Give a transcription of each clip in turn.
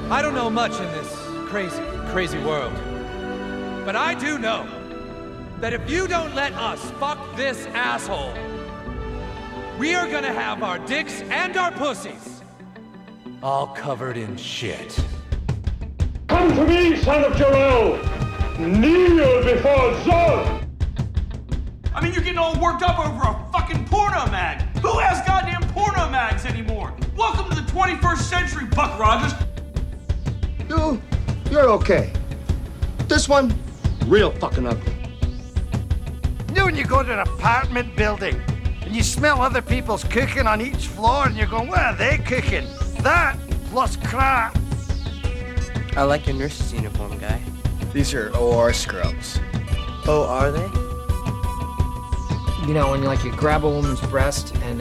I don't know much in this crazy, crazy world. But I do know that if you don't let us fuck this asshole, we are gonna have our dicks and our pussies all covered in shit. Come to me, son of Jor-El! Kneel before Zod! I mean, you're getting all worked up over a fucking porno mag. Who has goddamn porno mags anymore? Welcome to the 21st century, Buck Rogers. You're okay. This one, real fucking ugly. You know when you go to an apartment building and you smell other people's cooking on each floor and you're going, what are they cooking? That plus crap. I like your nurse's uniform, guy. These are OR scrubs. Oh, are they? You know, when you grab a woman's breast and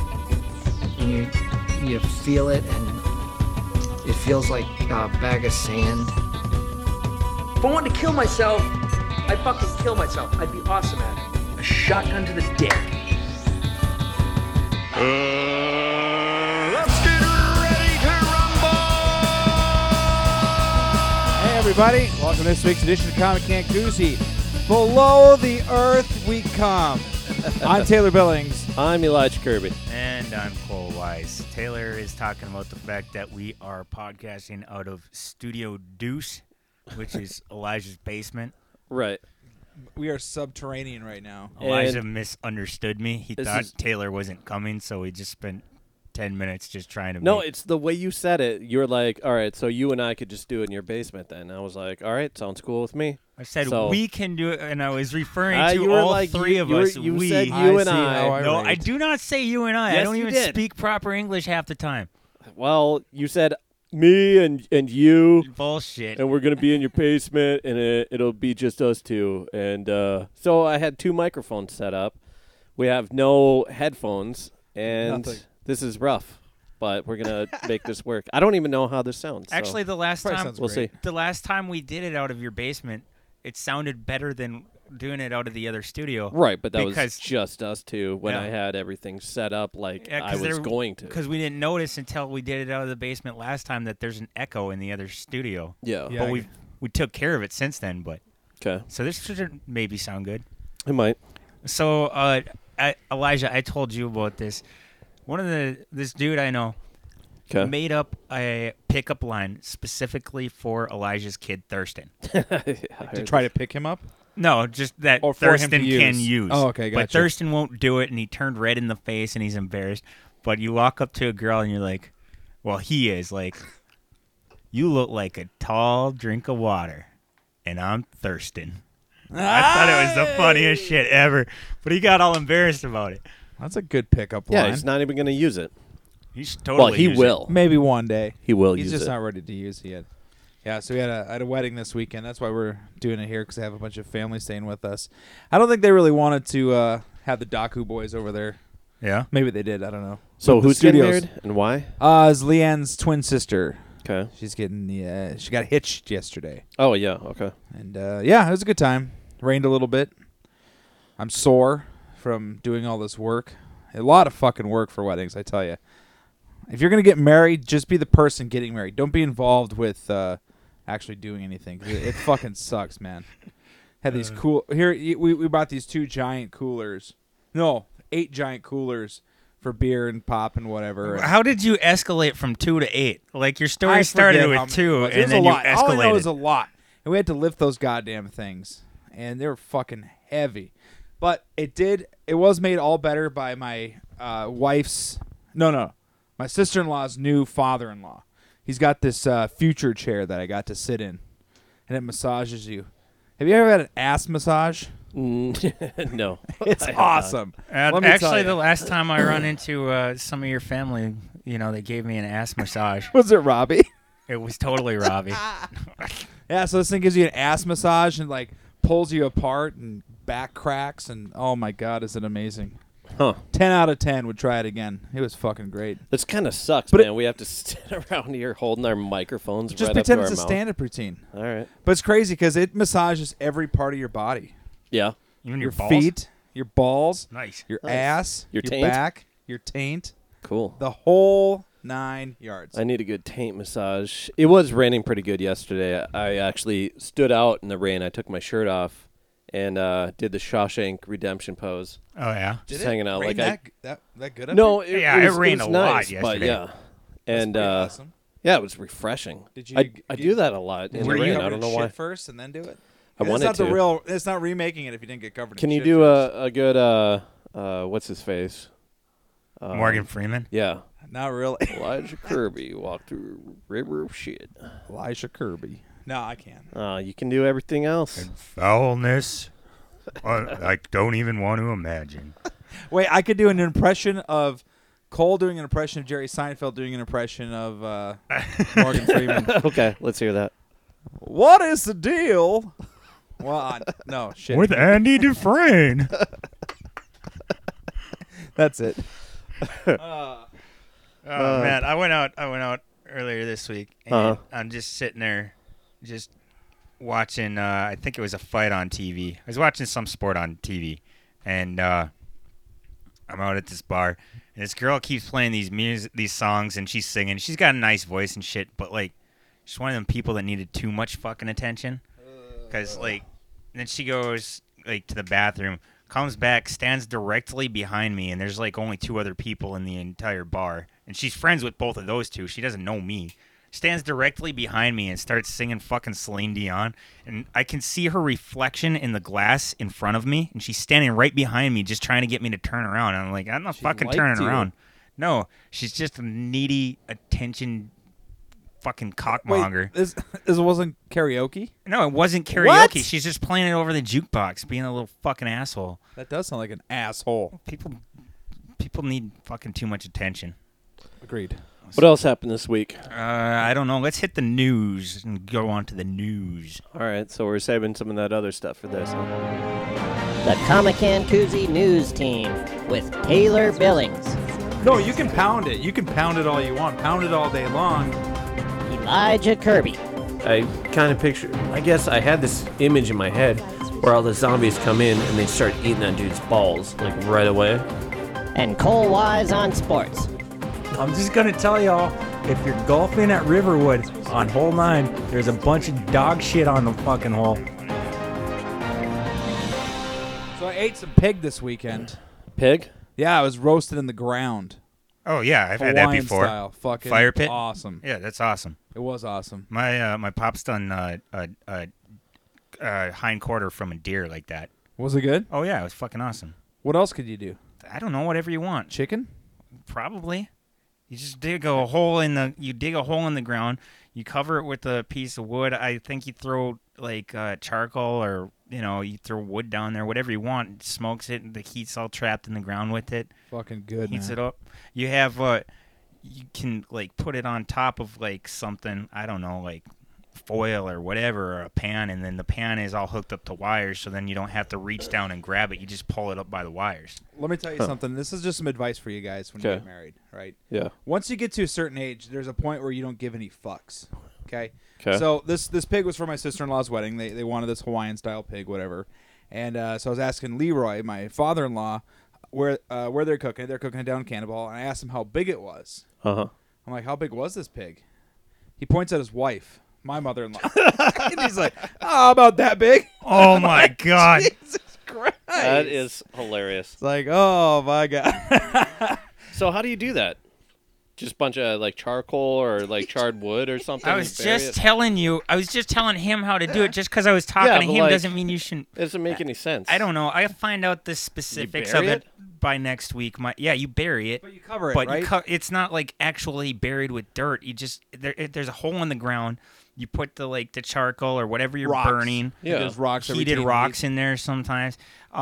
you feel it and it feels like a bag of sand. If I wanted to kill myself, I'd fucking kill myself. I'd be awesome at it. A shotgun to the dick. Let's get ready to rumble! Hey everybody, welcome to this week's edition of Comic Can Koozie. Below the earth we come. I'm Taylor Billings. I'm Elijah Kirby. And I'm Cole Wise. Taylor is talking about the fact that we are podcasting out of Studio Deuce, which is Elijah's basement. Right. We are subterranean right now. Elijah misunderstood me. He thought Taylor wasn't coming, so we just spent 10 minutes just trying to No, it's the way you said it. You were like, all right, so you and I could just do it in your basement then. I was like, all right, sounds cool with me. I said so, we can do it, and I was referring to you were all like, three of us. You we. said you and I. No, I do not say you and I. Yes, I don't you even did. speak proper English half the time. Well, you said me and you. Bullshit. And we're going to be in your basement, and it'll be just us two. And so I had two microphones set up. We have no headphones, and this is rough. But we're going to make this work. I don't even know how this sounds. Actually, the last time we'll see. The last time we did it out of your basement, it sounded better than doing it out of the other studio. Right, but that was just us two when I had everything set up like I was going to. Because we didn't notice until we did it out of the basement last time that there's an echo in the other studio. Yeah. But we took care of it since then. But okay. So this should maybe sound good. It might. So Elijah, I told you about this. This dude I know made up a pickup line specifically for Elijah's kid Thurston. To try to pick him up? No, just that or Thurston can use. Oh, okay, gotcha. But Thurston won't do it, and he turned red in the face, and he's embarrassed. But you walk up to a girl, and you're like, well, he is like, you look like a tall drink of water, and I'm Thurston. I thought it was the funniest shit ever, but he got all embarrassed about it. That's a good pickup line. Yeah, he's not even going to use it. He's totally. Well, he will. Maybe one day. He will use it. He's just not ready to use it yet. Yeah, so we had a wedding this weekend. That's why we're doing it here, because I have a bunch of family staying with us. I don't think they really wanted to have the Daku boys over there. Yeah? Maybe they did. I don't know. So who's getting married and why? It's Leanne's twin sister. Okay. She's getting she got hitched yesterday. Oh, yeah. Okay. And, yeah, it was a good time. Rained a little bit. I'm sore from doing all this work. A lot of fucking work for weddings, I tell you. If you're going to get married, just be the person getting married. Don't be involved with actually doing anything. It fucking sucks, man. Had these we bought these 2 giant coolers. No, 8 giant coolers for beer and pop and whatever. How did you escalate from 2 to 8? Like, your story started with 2, and then you escalated. All I know is a lot. And we had to lift those goddamn things. And they were fucking heavy. But it was made all better by my my sister-in-law's new father-in-law. He's got this future chair that I got to sit in, and it massages you. Have you ever had an ass massage? No. It's awesome. Actually, the last time I run into some of your family, they gave me an ass massage. Was it Robbie? It was totally Robbie. Yeah, so this thing gives you an ass massage and, pulls you apart and back cracks, and oh my God, is it amazing. Huh. 10 out of 10 would try it again. It was fucking great. This kind of sucks, man. We have to sit around here holding our microphones just right up to pretend our it's a mouth. stand-up routine. All right. But it's crazy because it massages every part of your body. Yeah. Even your balls? feet, your balls, nice, your ass, your your taint? back, your taint. Cool. The whole 9 yards. I need a good taint massage. It was raining pretty good yesterday. I actually stood out in the rain. I took my shirt off and did the Shawshank Redemption pose. Oh yeah, just hanging out like that good. Up no, here? it rained was a nice, lot yesterday. but yeah, and awesome. yeah, it was refreshing. Did you? I do that a lot in the rain. I don't know why. First and then do it. I wanted not to. the real. It's not remaking it if you didn't get covered. Can in you shit do first. a good what's his face? Morgan Freeman? Yeah. Not really. Elijah Kirby walked through a river of shit. Elijah Kirby. No, I can't. You can do everything else. And foulness. I don't even want to imagine. Wait, I could do an impression of Cole doing an impression of Jerry Seinfeld doing an impression of Morgan Freeman. Okay, let's hear that. What is the deal? Well, no, shit. With Andy Dufresne. That's it. Man, I went out earlier this week, and I'm just sitting there, just watching. I think it was a fight on TV. I was watching some sport on TV, and I'm out at this bar, and this girl keeps playing these songs, and she's singing. She's got a nice voice and shit, but like, she's one of them people that needed too much fucking attention, because like, then she goes like to the bathroom. Comes back, stands directly behind me, and there's like only 2 other people in the entire bar. And she's friends with both of those 2. She doesn't know me. Stands directly behind me and starts singing fucking Celine Dion. And I can see her reflection in the glass in front of me, and she's standing right behind me just trying to get me to turn around. And I'm like, I'm not fucking turning around. No, she's just a needy attention fucking cockmonger. Wait, this wasn't karaoke? No, it wasn't karaoke. What? She's just playing it over the jukebox, being a little fucking asshole. That does sound like an asshole. People need fucking too much attention. Agreed. What else happened this week? I don't know. Let's hit the news and go on to the news. All right, so we're saving some of that other stuff for this, huh? The Comic-Con Koozie News Team with Taylor Billings. No, you can pound it. You can pound it all you want. Pound it all day long. Elijah Kirby. I kind of picture, I guess I had this image in my head where all the zombies come in and they start eating that dude's balls, like right away. And Cole Wise on sports. I'm just going to tell y'all, if you're golfing at Riverwood on hole 9, there's a bunch of dog shit on the fucking hole. So I ate some pig this weekend. Pig? Yeah, I was roasted in the ground. Oh yeah, I've Hawaiian had that before. Style. Fucking fire pit. Awesome. Yeah, that's awesome. It was awesome. My pop's done hind quarter from a deer like that. Was it good? Oh yeah, it was fucking awesome. What else could you do? I don't know, whatever you want. Chicken? Probably. You just dig a hole in the ground. You cover it with a piece of wood. I think you throw like charcoal or you throw wood down there, whatever you want. It smokes it, and the heat's all trapped in the ground with it. Fucking good. Heats man. it up. You have you can like put it on top of like something, I don't know, like foil or whatever, or a pan, and then the pan is all hooked up to wires, so then you don't have to reach down and grab it. You just pull it up by the wires. Let me tell you something. This is just some advice for you guys when you get married, right? Yeah. Once you get to a certain age, there's a point where you don't give any fucks. Okay. Okay. So this pig was for my sister-in-law's wedding. They wanted this Hawaiian-style pig, whatever. And so I was asking Leroy, my father-in-law, where they're cooking it. They're cooking it down in Cannibal, and I asked him how big it was. Uh-huh. I'm like, how big was this pig? He points at his wife, my mother-in-law. And he's like, oh, about that big. Oh, my God. Jesus Christ. That is hilarious. It's like, oh, my God. So how do you do that? Just a bunch of like charcoal or like charred wood or something? I was just telling him how to do it. Just because I was talking to him doesn't mean you shouldn't. It doesn't make any sense. I don't know. I'll find out the specifics of it by next week. You bury it. But you cover it, but right? It's not like actually buried with dirt. You just there's a hole in the ground. You put the charcoal or whatever you're burning. Yeah. There's rocks. Heated rocks in there sometimes.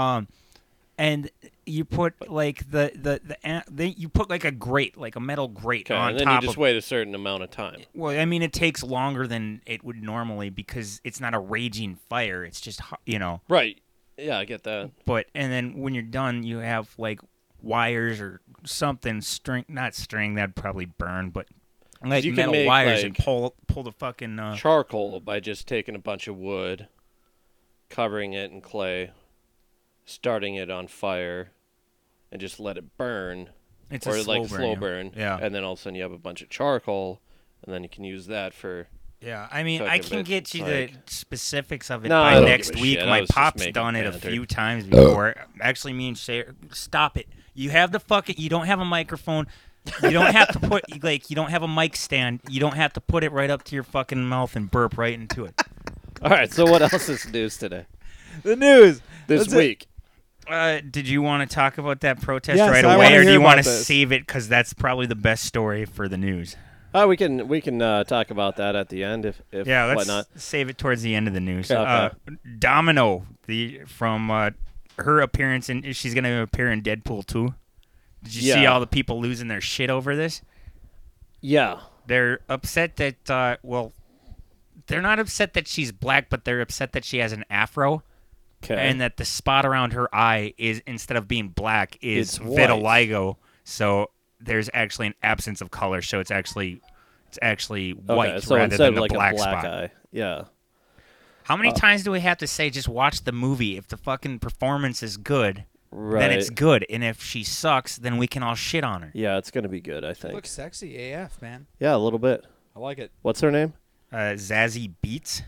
And you put like you put like a grate, like a metal grate on and then top. You just wait a certain amount of time. Well, I mean, it takes longer than it would normally because it's not a raging fire. It's just Right. Yeah, I get that. And then when you're done, you have like wires or something not string that'd probably burn, but like you metal can make, wires like, and pull the fucking charcoal by just taking a bunch of wood, covering it in clay, starting it on fire, and just let it burn It's or a slow like burn, slow yeah. burn. Yeah. And then all of a sudden you have a bunch of charcoal, and then you can use that for. Yeah, I mean, I cooking, can but, get you like- the specifics of it No, I by don't next give a week. shit. I My was just pop's making done it a banter. few times before. Actually, me and Shay, stop it. You have the fucking. You don't have a microphone. You don't have to put like. You don't have a mic stand. You don't have to put it right up to your fucking mouth and burp right into it. All right. So what else is news today? The news this week. Did you want to talk about that protest Yes, right I away, wanna or do hear you want to about this. save it because that's probably the best story for the news? We can talk about that at the end if Yeah, let's whatnot. save it towards the end of the news. Okay. Domino, from her appearance, and she's going to appear in Deadpool 2. Did you see Yeah. all the people losing their shit over this? Yeah. They're upset that, they're not upset that she's black, but they're upset that she has an afro. Okay. And that the spot around her eye is, instead of being black, is It's white. vitiligo. So there's actually an absence of color. So it's actually white Okay, so rather instead than of the like black a black spot. eye. Yeah. How many times do we have to say just watch the movie? If the fucking performance is good, then it's Right. good. And if she sucks, then we can all shit on her. Yeah, it's gonna be good, I think. Looks sexy AF, man. Yeah, a little bit. I like it. What's her name? Zazie Beetz.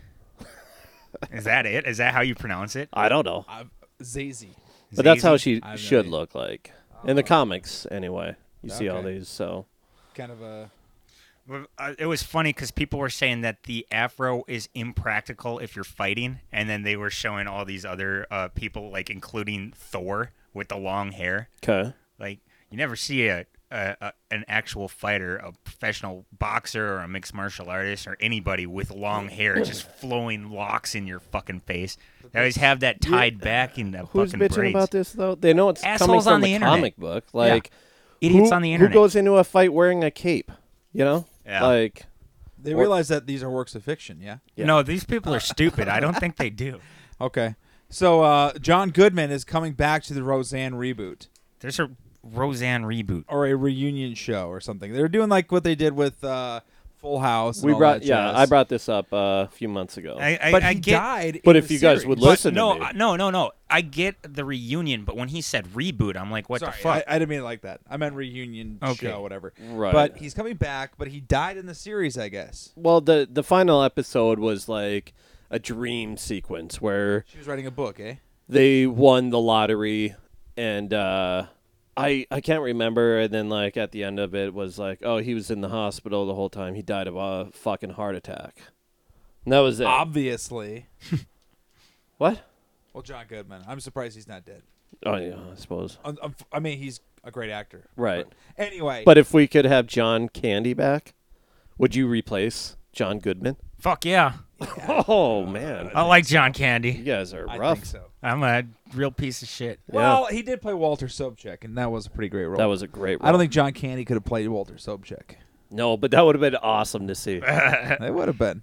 Is that it? Is that how you pronounce it? I don't know. Zazie. But that's how Zazie? she I have no should idea. look like. In the comics, anyway. You see all Okay. these, so. Kind of a. Well, it was funny because people were saying that the afro is impractical if you're fighting, and then they were showing all these other people, like including Thor with the long hair. Okay. Like you never see an actual fighter, a professional boxer, or a mixed martial artist, or anybody with long hair, just flowing locks in your fucking face. They always have that tied back in the Who's fucking bitching braids. about this, though? They know it's coming Assholes from on the the internet. comic book. Like, Idiots who, on the internet. Who goes into a fight wearing a cape? You know? Yeah. Like. They realize that these are works of fiction, yeah? No, these people are stupid. I don't think they do. Okay. So John Goodman is coming back to the Roseanne reboot. There's a Roseanne reboot. Or a reunion show or something. They're doing like what they did with Full House. And We all brought, that yeah, jazz. I brought this up a few months ago. But I he get- died. But in if the you guys series. would listen to me. No. I get the reunion, but when he said reboot, I'm like, what Sorry, the fuck? I didn't mean it like that. I meant reunion Okay. show, whatever. Right. But he's coming back, but he died in the series, I guess. Well, the final episode was like a dream sequence where She was writing a book, eh? they won the lottery, and I can't remember. And then like at the end of it was like, oh, he was in the hospital the whole time. He died of a fucking heart attack. And that was it. Obviously. What? Well, John Goodman. I'm surprised he's not dead. Oh yeah, I suppose. I mean, he's a great actor. Right. But anyway. But if we could have John Candy back, would you replace John Goodman? Fuck yeah. Oh man, I like John Candy. you guys are I rough. think so. I'm a real piece of shit. Well, he did play Walter Sobchak, and that was a pretty great role. That was a great role. I don't think John Candy could have played Walter Sobchak. No, but that would have been awesome to see. It would have been.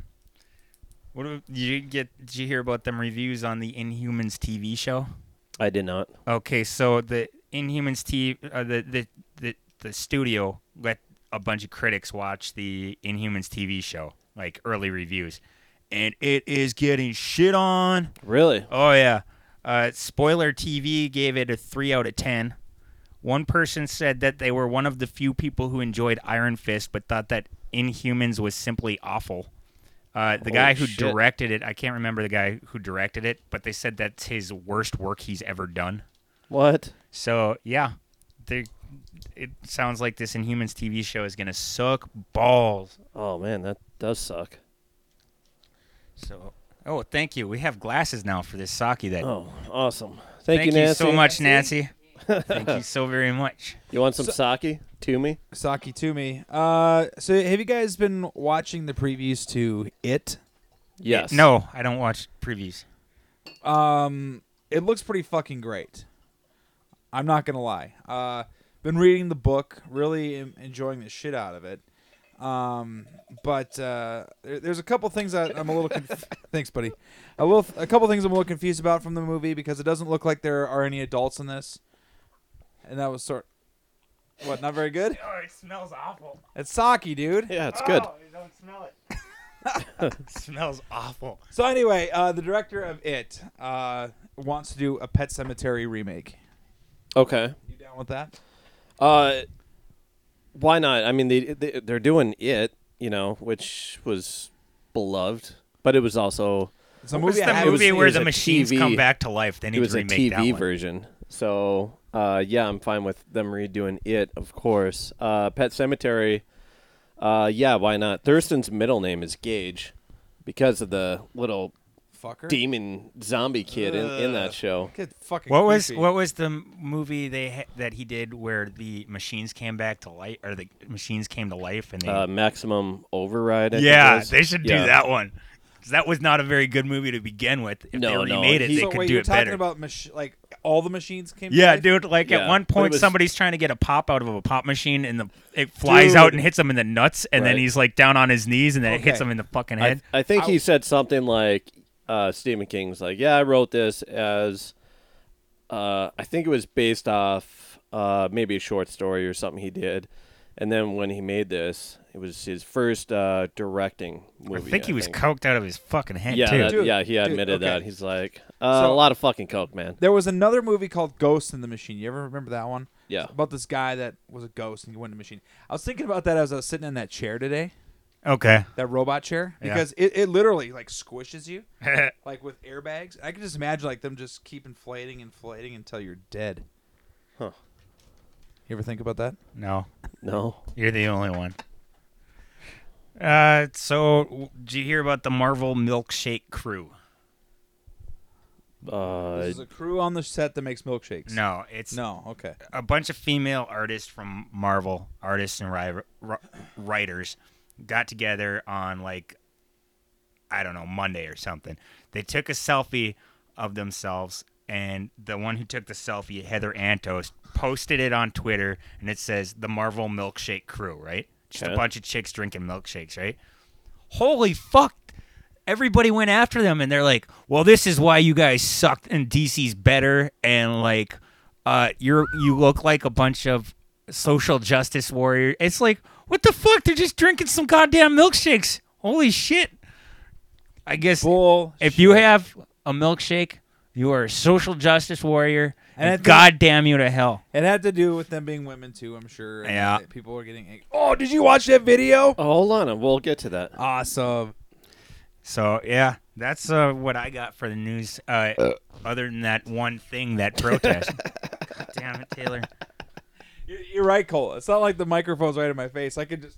Did you hear about them reviews on the Inhumans TV show? I did not. Okay, so the Inhumans the studio let a bunch of critics watch the Inhumans TV show, like early reviews, and it is getting shit on. Really? Oh yeah. Spoiler TV gave it a 3 out of 10. One person said that they were one of the few people who enjoyed Iron Fist, but thought that Inhumans was simply awful. The guy who shit. directed it, I can't remember the guy who directed it, but they said that's his worst work he's ever done. What? So, yeah, it sounds like this Inhumans TV show is going to suck balls. Oh man, that does suck. So, oh, thank you. We have glasses now for this sake. Oh, awesome. Thank you, you Nancy. so much, Nancy. Thank you so very much. You want some sake? To me? Saki to me. So have you guys been watching the previews to It? Yes. No, I don't watch previews. It looks pretty fucking great. I'm not gonna lie. Been reading the book, really enjoying the shit out of it. But there's a couple things that I'm a little thanks, buddy. A couple things I'm a little confused about from the movie because it doesn't look like there are any adults in this. And that was what, not very good? Oh, it smells awful. It's sake, dude. Yeah, it's good. Oh, you don't smell it. It smells awful. So anyway, the director of It wants to do a Pet Sematary remake. Okay. You down with that? Why not? I mean, they're doing it, which was beloved, but it was also it's a movie. The movie where the machines come back to life. They need to remake that one. It was a TV version. So yeah, I'm fine with them redoing it. Of course, Pet Sematary. Yeah, why not? Thurston's middle name is Gage because of the little demon zombie kid in that show. What was the movie that he did where the machines came back to life, or the machines came to life and they Maximum Override? I think they should do that one. 'Cause that was not a very good movie to begin with. If they remade it, they could do it better. You're talking about like all the machines came? Yeah, to life? dude. Like at one point, somebody's trying to get a pop out of a pop machine, and it flies out and hits him in the nuts, and then he's like down on his knees, and then it hits him in the fucking head. I think he said something like. Stephen King's like, yeah, I wrote this as, I think it was based off maybe a short story or something he did, and then when he made this, it was his first directing movie. I think he was coked out of his fucking head too. He admitted that. He's like, a lot of fucking coke, man. There was another movie called Ghost in the Machine. You ever remember that one? Yeah. It's about this guy that was a ghost and he went in the machine. I was thinking about that as I was sitting in that chair today. Okay. That robot chair, because it literally like squishes you, like with airbags. I can just imagine like them just keep inflating until you're dead. Huh? You ever think about that? No. You're the only one. So did you hear about the Marvel Milkshake crew? This is a crew on the set that makes milkshakes. No, it's okay. A bunch of female artists from Marvel, artists and writers. Got together on like, I don't know, Monday or something. They took a selfie of themselves, and the one who took the selfie, Heather Antos, posted it on Twitter, and it says the Marvel Milkshake Crew, right? Just a bunch of chicks drinking milkshakes, right? Holy fuck. Everybody went after them, and they're like, well, this is why you guys sucked, and DC's better, and like, you look like a bunch of social justice warriors. It's like, what the fuck? They're just drinking some goddamn milkshakes. Holy shit. I guess if you have a milkshake, you are a social justice warrior, and goddamn you to hell. It had to do with them being women, too, I'm sure. Yeah. People were getting angry. Oh, did you watch that video? Oh, hold on. We'll get to that. Awesome. So, yeah, that's what I got for the news. Other than that one thing, that protest. God damn it, Taylor. You're right, Cole. It's not like the microphone's right in my face. I can just.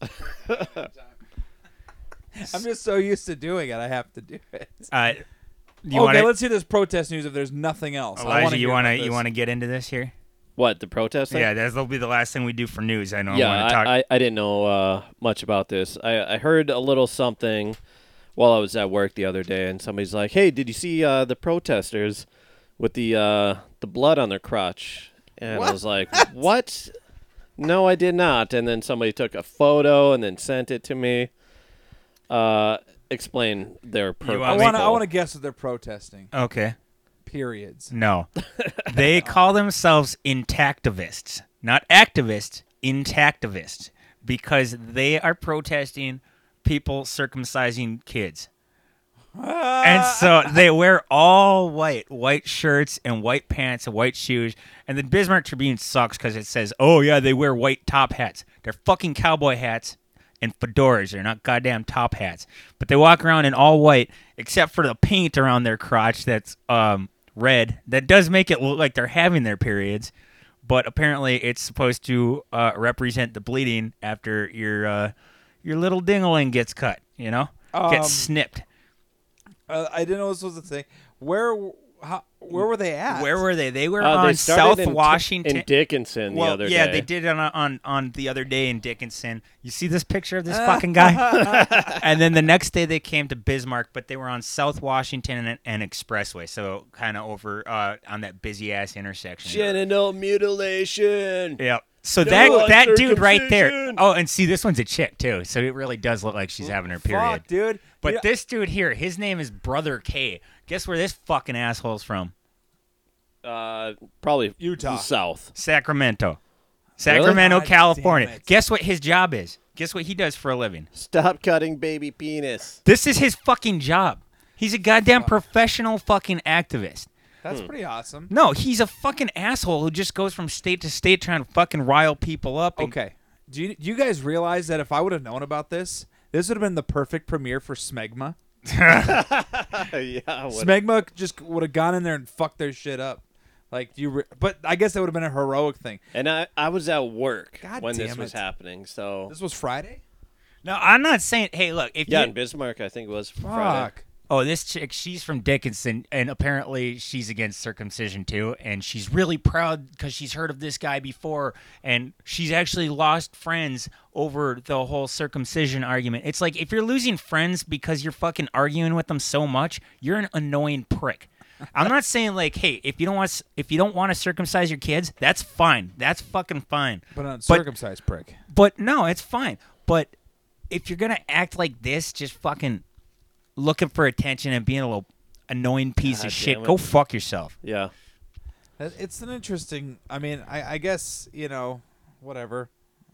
I'm just so used to doing it. I have to do it. Let's hear this protest news. If there's nothing else, Elijah, you want to get into this here? What, the protest thing? Yeah, that'll be the last thing we do for news. I know. Yeah, I didn't know much about this. I heard a little something while I was at work the other day, and somebody's like, "Hey, did you see the protesters with the blood on their crotch?" And I was like, "What?" No, I did not. And then somebody took a photo and then sent it to me. Explain their protest. I want to guess that they're protesting. Okay. Periods. No. They call themselves intactivists. Not activists, intactivists. Because they are protesting people circumcising kids. And so they wear all white shirts and white pants and white shoes. And the Bismarck Tribune sucks because it says, oh, yeah, they wear white top hats. They're fucking cowboy hats and fedoras. They're not goddamn top hats. But they walk around in all white, except for the paint around their crotch that's red. That does make it look like they're having their periods. But apparently it's supposed to represent the bleeding after your little ding-a-ling gets cut, gets snipped. I didn't know this was a thing. Where were they at? Where were they? They were on South Washington. In Dickinson the other day. Yeah, they did it on the other day in Dickinson. You see this picture of this fucking guy? And then the next day they came to Bismarck, but they were on South Washington and Expressway, so kind of over on that busy-ass intersection. Genital mutilation. Yep. So that dude right there. Oh, and see, this one's a chick, too, so it really does look like she's having her period. Fuck, dude. But this dude here, his name is Brother K. Guess where this fucking asshole's from? Probably Utah. South. Sacramento, Sacramento, God California. Guess what his job is? Guess what he does for a living? Stop cutting baby penis. This is his fucking job. He's a goddamn professional fucking activist. That's pretty awesome. No, he's a fucking asshole who just goes from state to state trying to fucking rile people up. Okay. Do you guys realize that if I would have known about this would have been the perfect premiere for Smegma? Yeah. Smegma just would have gone in there and fucked their shit up. Like but I guess that would have been a heroic thing. And I was at work when this damn was it. happening, so This was Friday? No, I'm not saying. Hey, look. If in Bismarck, I think it was Friday. Oh, this chick, she's from Dickinson, and apparently she's against circumcision too, and she's really proud because she's heard of this guy before, and she's actually lost friends over the whole circumcision argument. It's like if you're losing friends because you're fucking arguing with them so much, you're an annoying prick. I'm not saying like, hey, if you don't want to circumcise your kids, that's fine. That's fucking fine. But an uncircumcised prick. But no, it's fine. But if you're gonna act like this, just fucking looking for attention and being a little annoying piece of shit, go fuck yourself. Yeah. It's an interesting. I mean, I guess whatever.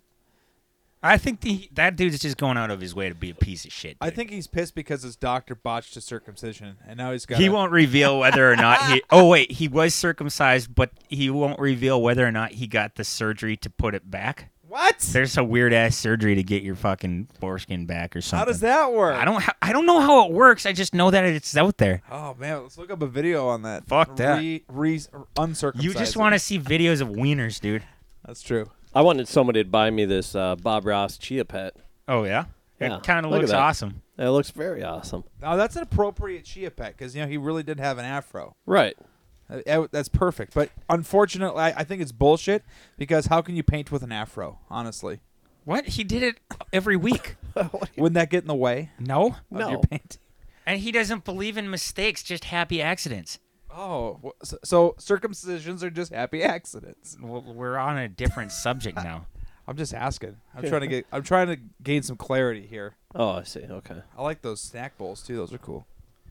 I think that dude is just going out of his way to be a piece of shit. Dude. I think he's pissed because his doctor botched his circumcision, and now he's got. He won't reveal whether or not he. Oh wait, he was circumcised, but he won't reveal whether or not he got the surgery to put it back. What? There's a weird ass surgery to get your fucking foreskin back or something. How does that work? I don't know how it works. I just know that it's out there. Oh man, let's look up a video on that. Fuck that. Uncircumcised. You just want to see videos of wieners, dude. That's true. I wanted somebody to buy me this Bob Ross Chia Pet. Oh yeah, Yeah, it kind of look at looks that. awesome. It looks very awesome. Now that's an appropriate Chia Pet because he really did have an afro. Right. That's perfect. But unfortunately, I think it's bullshit because how can you paint with an afro? Honestly. What? He did it every week. Wouldn't that get in the way? No. Of your painting? And he doesn't believe in mistakes, just happy accidents. Oh, so circumcisions are just happy accidents. Well, we're on a different subject now. I'm just asking. I'm trying to gain some clarity here. Oh, I see. Okay. I like those snack bowls too. Those are cool.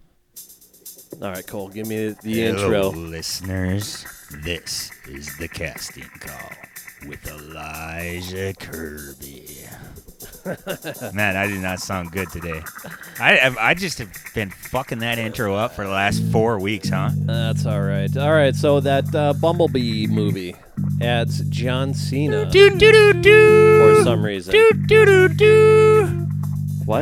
All right, Cole. Give me the intro. Listeners. This is the casting call with Elijah Kirby. Man, I did not sound good today. I just have been fucking that intro up for the last 4 weeks, huh? That's all right. All right, so that Bumblebee movie adds John Cena for some reason. What?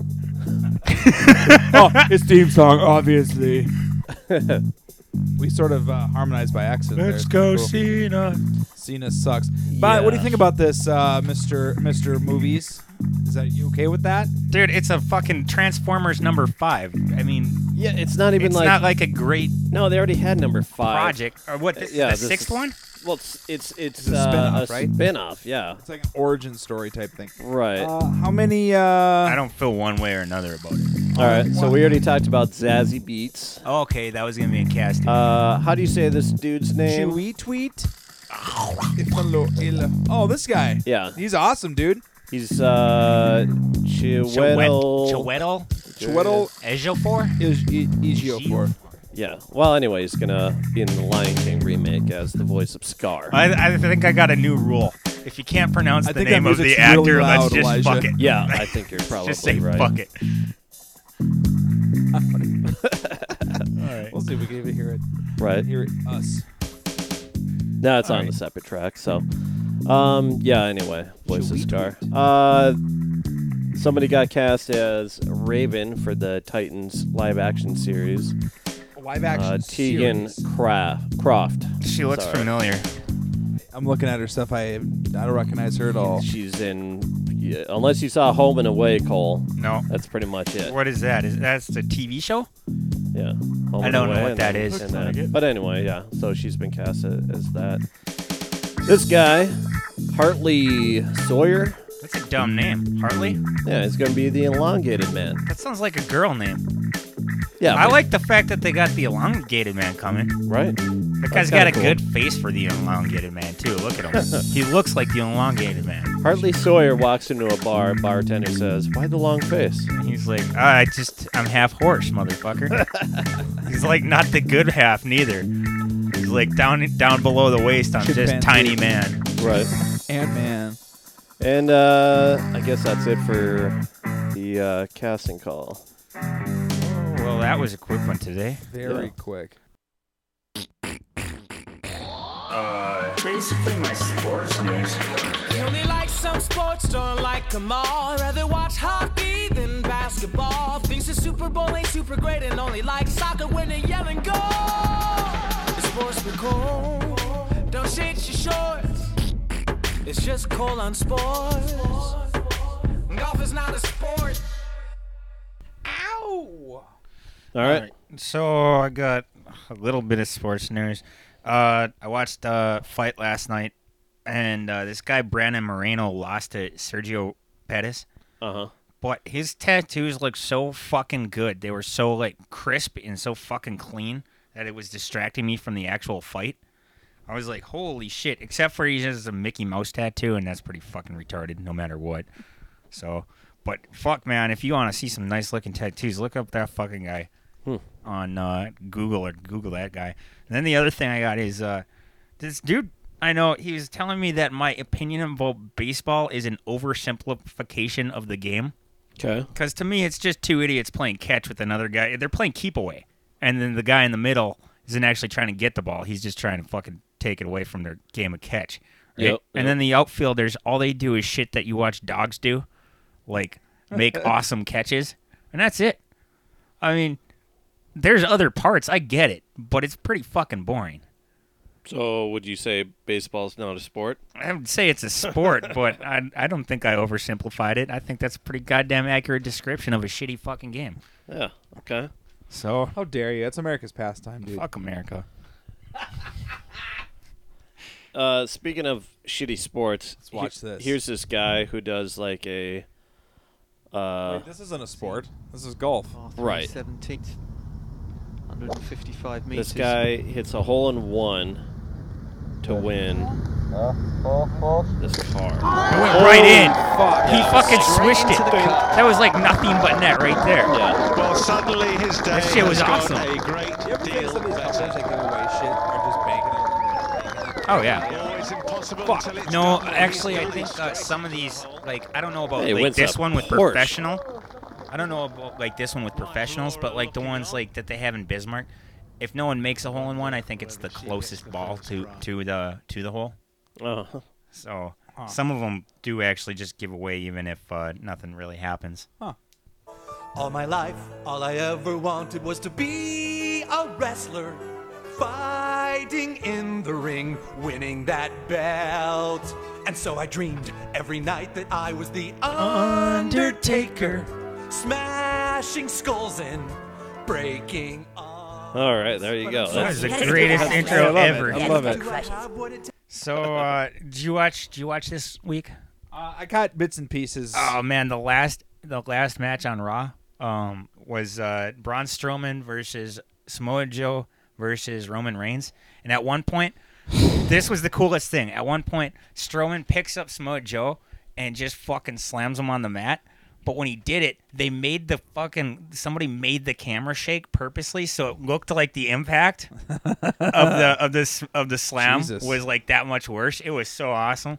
Oh, his theme song, obviously. We sort of harmonized by accident. Let's there. go, Cena. Cena sucks. But what do you think about this, Mr. Movies? Is that you okay with that? Dude, it's a fucking Transformers number 5. I mean, yeah, it's not even it's like not like a great. No, they already had number 5 project or what? This, yeah, the sixth one. Well, it's a spin-off, right? Spin-off, yeah. It's like an origin story type thing. Right. How many? I don't feel one way or another about it. All right, so we already talked about Zazie Beetz. Oh, okay, that was gonna be in casting. How do you say this dude's name? Chewy Tweet. Oh, this guy. Yeah. He's awesome, dude. He's Chiwetel Ejiofor? Ejiofor. Yeah. Well, anyway, he's gonna be in the Lion King remake as the voice of Scar. I think I got a new rule. If you can't pronounce the name of the actor, really loud, let's just Elijah. fuck it. Yeah, I think you're probably just say right. fuck it. All right. We'll see if we can even hear it. Right. Hear it, us. No, it's All on right. a separate track. So, yeah. Anyway, voice of Scar. Somebody got cast as Raven for the Titans live-action series. Live-action Tegan series. Croft. She looks Sorry. familiar. I'm looking at her stuff. I don't recognize her at all. She's in. Yeah, unless you saw Home and Away, Cole. No. That's pretty much it. What is that? That's the TV show? Yeah. Home I and don't know Away what and that then- is. and that. But anyway, yeah. So she's been cast as that. This guy, Hartley Sawyer. That's a dumb name. Hartley? Yeah, he's going to be the elongated man. That sounds like a girl name. Yeah. I but- like the fact that they got the elongated man coming. Right. That That's guy's got a kinda good face for the elongated man, too. Look at him. He looks like the elongated man. Hartley Sawyer walks into a bar. Bartender says, "Why the long face?" He's like, I'm half horse, motherfucker. He's like not the good half, neither. He's like down below the waist. I'm just Chimpanzee. tiny man. Right. Ant-Man. And I guess that's it for the casting call. Well, that was a quick one today. Very quick. Basically my sports news. He only likes some sports, don't like them all. Rather watch hockey than basketball. Thinks the Super Bowl ain't super great and only likes soccer when they yell and go. The sports be cool, don't shit your shorts. It's just cold on sports. Golf is not a sport. Ow! All right. So I got a little bit of sports news. I watched a fight last night, and this guy Brandon Moreno lost to Sergio Pettis. Uh-huh. But his tattoos look so fucking good. They were so like crisp and so fucking clean that it was distracting me from the actual fight. I was like, holy shit. Except for he has a Mickey Mouse tattoo, and that's pretty fucking retarded no matter what. So, but fuck, man, if you want to see some nice looking tattoos, look up that fucking guy on Google or Google that guy. And then the other thing I got is this dude, I know, he was telling me that my opinion about baseball is an oversimplification of the game. Okay. Because to me, it's just two idiots playing catch with another guy. They're playing keep away. And then the guy in the middle isn't actually trying to get the ball. He's just trying to fucking take it away from their game of catch. Right? Yep. And then the outfielders, all they do is shit that you watch dogs do. Like, make awesome catches. And that's it. I mean, there's other parts. I get it. But it's pretty fucking boring. So would you say baseball's not a sport? I would say it's a sport, but I don't think I oversimplified it. I think that's a pretty goddamn accurate description of a shitty fucking game. Yeah, okay. So How dare you? That's America's pastime, dude. Fuck America. Speaking of shitty sports, Let's watch this. Here's this guy who does like a... Wait, this isn't a sport. This is golf. Right. 17th, 155 meters. This guy hits a hole-in-one to win this car. It went right in. Fuck. He fucking swished it. That was like nothing but net right there. Yeah. Well, suddenly his day That shit was has awesome. got a great You ever think deal some of these better. companies that give away shit are just banking it and then making it? Oh, yeah. Always impossible Fuck. until it's No, done. actually, I think some of these, like, I don't know about Hey, like wins this a one with Porsche. professional. I don't know about like this one with professionals, but like the ones like that they have in Bismarck. If no one makes a hole in one, I think it's the closest ball to the hole. Uh-huh. So some of them do actually just give away, even if nothing really happens. All my life, all I ever wanted was to be a wrestler. Fighting in the ring, winning that belt. And so I dreamed every night that I was the Undertaker. Smashing skulls and breaking arms. All right, there you go. That is the That's- greatest intro ever. I love it. So, did you watch this week? I caught bits and pieces. Oh man, the last match on Raw was Braun Strowman versus Samoa Joe versus Roman Reigns. And at one point, this was the coolest thing. At one point, Strowman picks up Samoa Joe and just fucking slams him on the mat. But when he did it, somebody made the camera shake purposely, so it looked like the impact of the slam Jesus. was like that much worse. It was so awesome.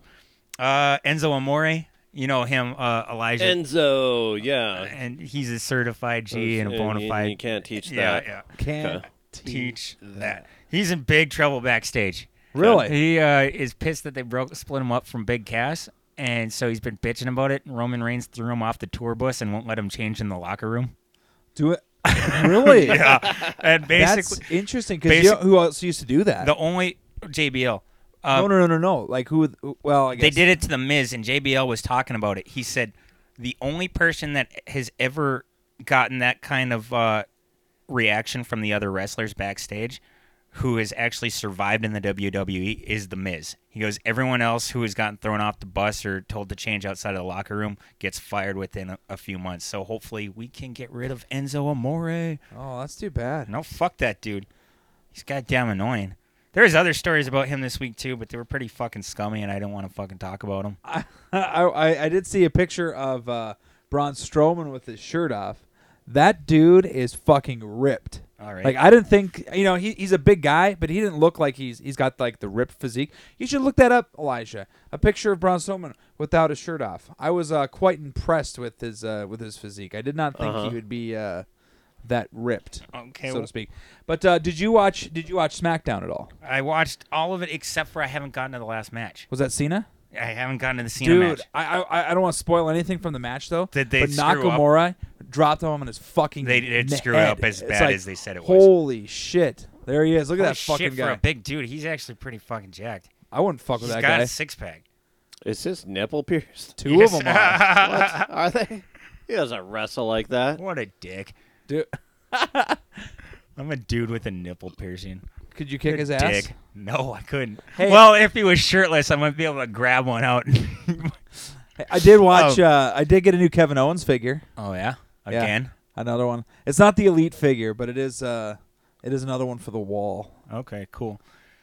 Enzo Amore, you know him, Elijah. Enzo, yeah. And he's a certified G and a bona fide. You can't teach Yeah, that. yeah. Can't teach that. He's in big trouble backstage. Really? He is pissed that they split him up from Big Cass, and so he's been bitching about it. And Roman Reigns threw him off the tour bus and won't let him change in the locker room. Do it. Really? Yeah. And basically, that's interesting because you know who else used to do that? The only JBL. No. Like who? Well, I guess They did it to the Miz, and JBL was talking about it. He said the only person that has ever gotten that kind of reaction from the other wrestlers backstage who has actually survived in the WWE is the Miz. He goes, everyone else who has gotten thrown off the bus or told to change outside of the locker room gets fired within a few months. So hopefully we can get rid of Enzo Amore. Oh, that's too bad. No, fuck that dude. He's goddamn annoying. There's other stories about him this week too, but they were pretty fucking scummy, and I didn't want to fucking talk about them. I did see a picture of Braun Strowman with his shirt off. That dude is fucking ripped. All right. Like I didn't think, he's a big guy, but he didn't look like he's got like the ripped physique. You should look that up, Elijah. A picture of Braun Strowman without his shirt off. I was quite impressed with his physique. I did not think he would be that ripped, Okay, so well- to speak. But did you watch SmackDown at all? I watched all of it except for I haven't gotten to the last match. Was that Cena? I haven't gotten to the Cena Dude, match. I don't want to spoil anything from the match though. Did they but screw up? Nakamura dropped him on his fucking They did screw head. up as It's bad like, as they said it was. Holy shit! There he is. Look at Holy that fucking shit, guy. for a big dude, he's actually pretty fucking jacked. I wouldn't fuck with He's that got guy. a six-pack. Is his nipple pierced? Two of them are. What? Are they? He doesn't wrestle like that. What a dick. Dude. I'm a dude with a nipple piercing. Could you kick Good his ass? dick. No, I couldn't. Hey. Well, if he was shirtless, I might be able to grab one out. Hey, I did watch. I did get a new Kevin Owens figure. Oh yeah, Yeah, again. another one. It's not the elite figure, but it is. It is another one for the wall. Okay, cool.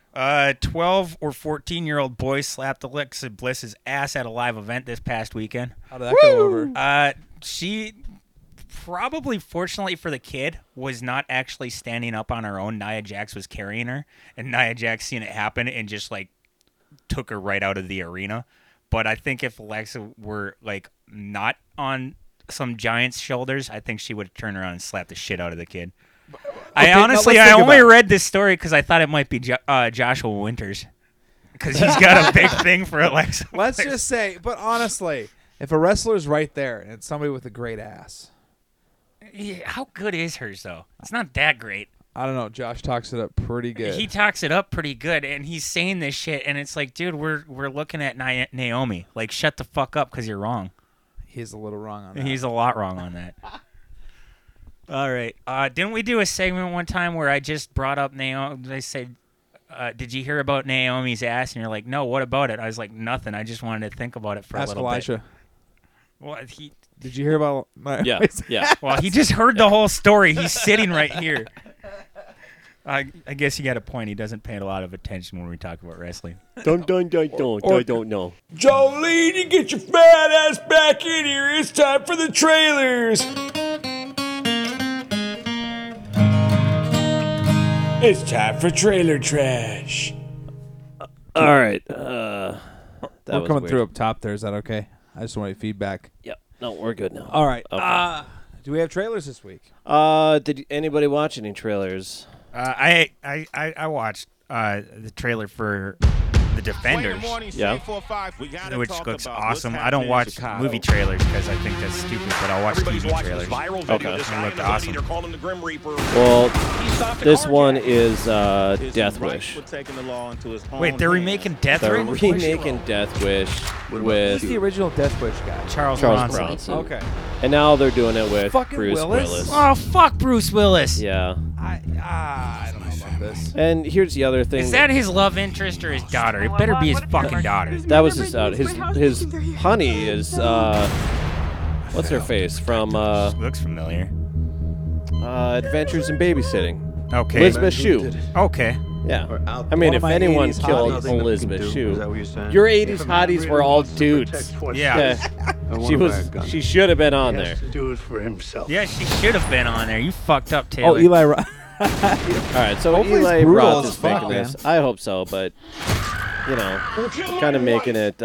12 or 14-year-old boy slapped Alexa Bliss's ass at a live event this past weekend. How did that go over? She probably, fortunately for the kid, was not actually standing up on her own. Nia Jax was carrying her, and Nia Jax seen it happen and just like took her right out of the arena. But I think if Alexa were like not on some giant's shoulders, I think she would have turned around and slapped the shit out of the kid. Okay, I honestly, now I let's think only about it. read this story because I thought it might be Joshua Winters, because he's got a big thing for Alexa. Let's just say, but honestly, if a wrestler's right there and it's somebody with a great ass, Yeah, how good is hers though? It's not that great. I don't know. Josh talks it up pretty good. He talks it up pretty good, and he's saying this shit, and it's like, dude, we're looking at Naomi. Like, shut the fuck up, because you're wrong. He's a little wrong on that. He's a lot wrong on that. All right. Didn't we do a segment one time where I just brought up Naomi? They said, did you hear about Naomi's ass? And you're like, no, what about it? I was like, nothing. I just wanted to think about it for Ask a little Elisha. bit. What he? Did you hear about my? Yeah, yeah. Well, he just heard the whole story. He's sitting right here. I guess you got a point. He doesn't pay a lot of attention when we talk about wrestling. I don't know. Jolene, you get your fat ass back in here. It's time for the trailers. It's time for trailer trash. All right. We're coming through up top there. Is that okay? I just want your feedback. Yep. No, we're good now. All right. Okay. Do we have trailers this week? Did anybody watch any trailers? I watched the trailer for The Defenders, Yeah. which looks awesome. I don't watch movie trailers because I think that's stupid, but I'll watch TV trailers. Okay. It looked awesome. Well, this one is Death Wish. Wait, they're remaking Death They're Wish? remaking Death Wish with Who's the original Death Wish guy? Charles Bronson. Okay. And now they're doing it with Fucking Bruce Willis? Willis. Oh, fuck Bruce Willis. Yeah. I don't know about this. And here's the other thing. Is that his love interest or his daughter? It better be his fucking daughter. That was his his honey is what's her face from Looks familiar. Adventures in Babysitting. Okay. Elizabeth Shue. Okay. Yeah. I mean, if anyone killed Elizabeth Shue, your 80s hotties were all dudes. Yeah. She should have been on there. Do it for himself. Yeah, she should have been on there. You fucked up, Taylor. Oh, Eli Roth. All right, so Hopefully it's Eli brutal Roth as is fuck, making man. this. I hope so, but you know, kind of making it.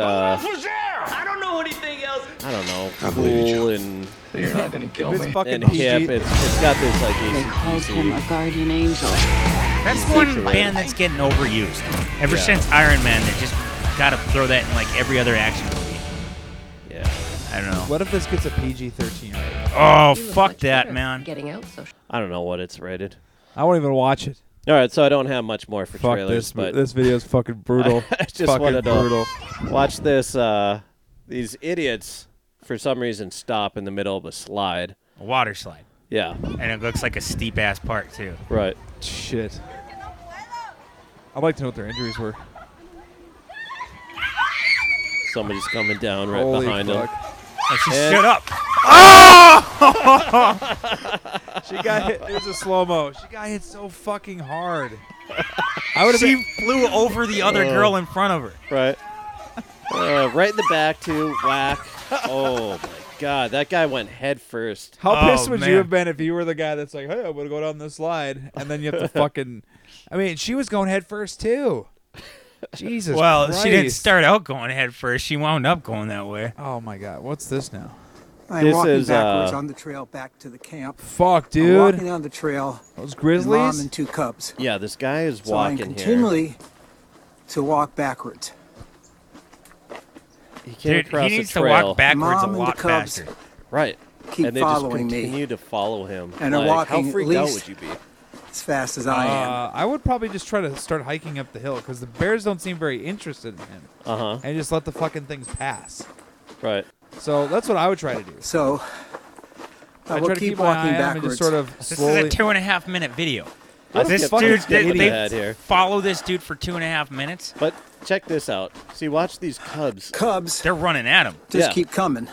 I don't know anything else. I don't know, cool and You're not gonna kill If it's me. fucking and PG, hip. It's got this like They called him a ACDC. guardian angel. That's one band that's getting overused. Ever Yeah. since Iron Man, they just got to throw that in like every other action movie. Yeah. I don't know. What if this gets a PG-13 rating? Oh, fuck that, man. Getting out so I don't know what it's rated. I won't even watch it. All right, so I don't have much more for Fuck trailers, this. but This video is fucking brutal. I just fucking wanted to brutal. watch this. These idiots, for some reason, stop in the middle of a slide. A water slide. Yeah. And it looks like a steep ass part too. Right. Shit. I'd like to know what their injuries were. Somebody's coming down right Holy behind fuck. them. And she And- stood up. She got hit. There's a slow-mo. She got hit so fucking hard. I would have She been. flew over the other girl in front of her. Right. Right in the back, too. Whack. Oh, my God. That guy went head first. How pissed Oh, would man. you have been if you were the guy that's like, hey, I'm going to go down this slide, and then you have to fucking... I mean, she was going head first, too. Jesus Well, Christ. she didn't start out going head first. She wound up going that way. Oh, my God. What's this now? I'm This walking is, backwards on the trail back to the camp. Fuck, I'm dude. walking on the trail. Those with grizzlies? Mom and 2 cubs. Yeah, this guy is So I'm walking here. continually to walk backwards. He came Dude, across he needs a to trail. walk backwards Mom a and the lot cubs faster. Right. keep and they following just me. continue to follow him. And are Like, walking how at freaked out least would you be? as fast as I am. I would probably just try to start hiking up the hill because the bears don't seem very interested in him. Uh-huh. And just let the fucking things pass. Right. So that's what I would try to do. So I will try to keep keep my walking eye on him and backwards. just sort of This slowly. is a 2.5-minute video. This dude, they they follow this dude for 2.5 minutes. But check this out. See, watch these cubs. Cubs. They're running at him. Just keep coming.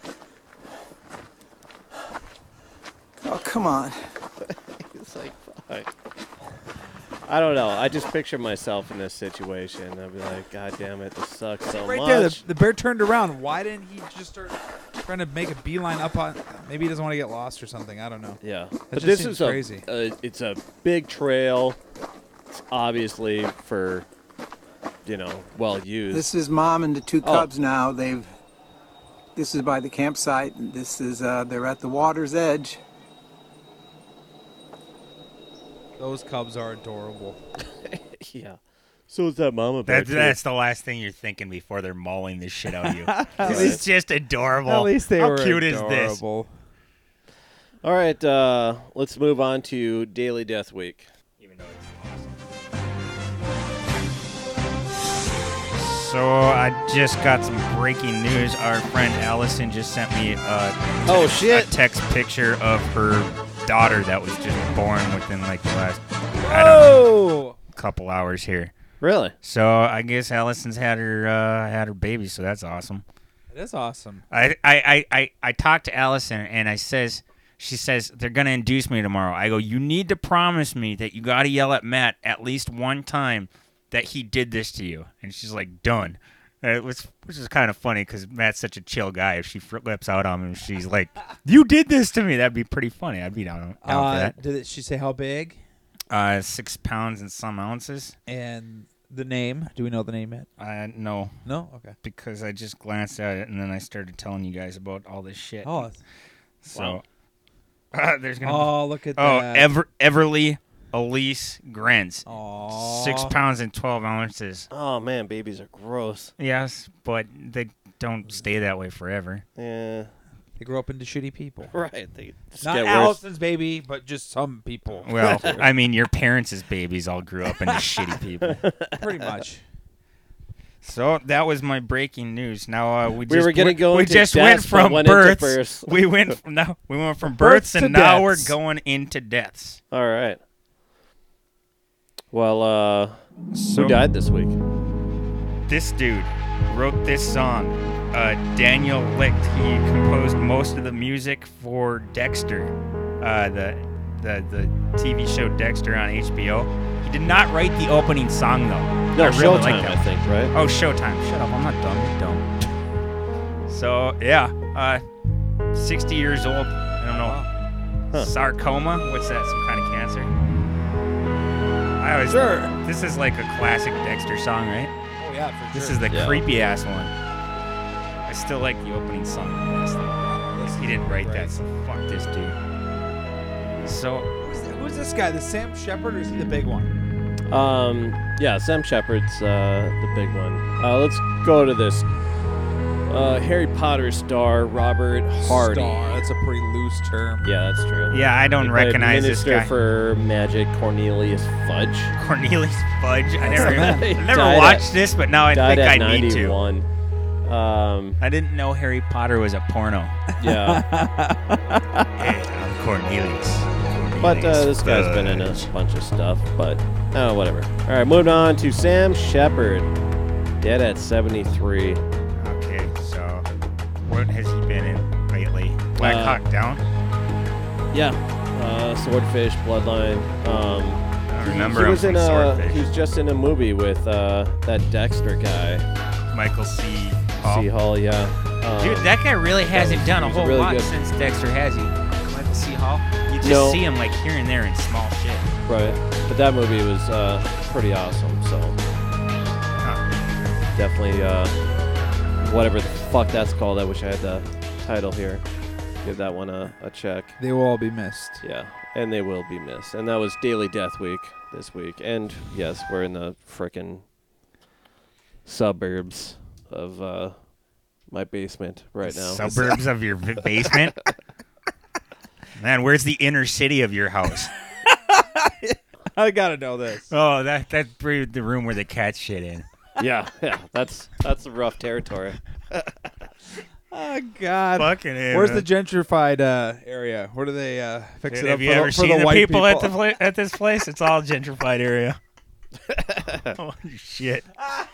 Oh, come on. It's like, fuck. I don't know. I just picture myself in this situation. I'd be like, God damn it, this sucks so right much. there, the bear turned around. Why didn't he just start trying to make a beeline up on? Maybe he doesn't want to get lost or something. I don't know. Yeah, That but just this seems is crazy. it's a big trail. It's obviously for, well used. This is Mom and the 2 Oh. cubs now. This is by the campsite, and this is they're at the water's edge. Those cubs are adorable. Yeah. So is that mama back here. That's the last thing you're thinking before they're mauling this shit out of you. This Right. is just adorable. At least they How were cute adorable. is this? All right, let's move on to Daily Death Week. So I just got some breaking news. Our friend Allison just sent me a text picture of her daughter that was just born within like the last couple hours here. Really? So I guess Allison's had her baby, so that's awesome. It is awesome. I talked to Allison and she says they're gonna induce me tomorrow. I go, you need to promise me that you gotta yell at Matt at least one time that he did this to you. And she's like, done. Which is kind of funny because Matt's such a chill guy. If she flips out on him, she's like, you did this to me. That'd be pretty funny. I'd be down for that. Did she say how big? 6 pounds and some ounces. And the name? Do we know the name yet? No. No? Okay. Because I just glanced at it and then I started telling you guys about all this shit. Oh. So there's gonna look at that. Everly Elise Grenz. Aw. 6 pounds and 12 ounces. Oh man, babies are gross. Yes, but they don't stay that way forever. Yeah. They grow up into shitty people. Right. They just Not get worse. Allison's baby, but just some people. Well, I mean, your parents' babies all grew up into shitty people. Pretty much. So that was my breaking news. Now we were gonna go we into just deaths, went but from went into births. births. We went from Births births, to and now deaths. we're going into deaths. All right. Well, who died this week? This dude wrote this song. Daniel Licht. He composed most of the music for Dexter, the TV show Dexter on HBO. He did not write the opening song though. No, I really Showtime, like that. I think, right? Oh, Showtime. Shut up. I'm not dumb. You're dumb. So yeah, 60 years old. I don't know. Huh. Sarcoma. What's that? Some kind of cancer? I always This is like a classic Dexter song, right? Oh yeah, for sure. This is the creepy ass one. I still like the opening song. He didn't write that, so fuck this dude. So Who's this guy? The Sam Shepard, or is he the big one? Yeah, Sam Shepard's the big one. Let's go to this. Harry Potter star Robert Hardy. Star. That's a pretty loose term. Yeah, that's true. Yeah, I don't He played recognize this Minister guy. for Magic Cornelius Fudge. Cornelius Fudge. I He never died watched this, but now I died think at I need to. 91. I didn't know Harry Potter was a porno. Yeah. Hey, I'm Cornelius. But this guy's been in a bunch of stuff, but whatever. All right, moving on to Sam Shepard, dead at 73. Okay, so what has he been in lately? Black Hawk Down? Yeah, Swordfish, Bloodline. I remember he was him in from a. Swordfish. He was just in a movie with that Dexter guy, Michael C. Hall. C. Hall. Yeah. Dude, that guy really hasn't done a he's whole really lot good. since Dexter, has he? Michael C. Hall? You just No. see him like here and there in small shit. Right, but that movie was pretty awesome. So definitely whatever the fuck that's called. I wish I had the title here. give that one a check. They will all be missed. Yeah, and they will be missed. And that was Daily Death Week this week. And yes, we're in the frickin' suburbs of my basement right now. Suburbs of your basement? Man, where's the inner city of your house? I gotta know this. Oh, that's the room where the cats shit in. Yeah, that's a rough territory. Oh God! Fucking hell, Where's man. the gentrified area? Where do they fix Dude, it up have you for, ever for seen the the white people people? at this place? It's all gentrified area. Holy shit!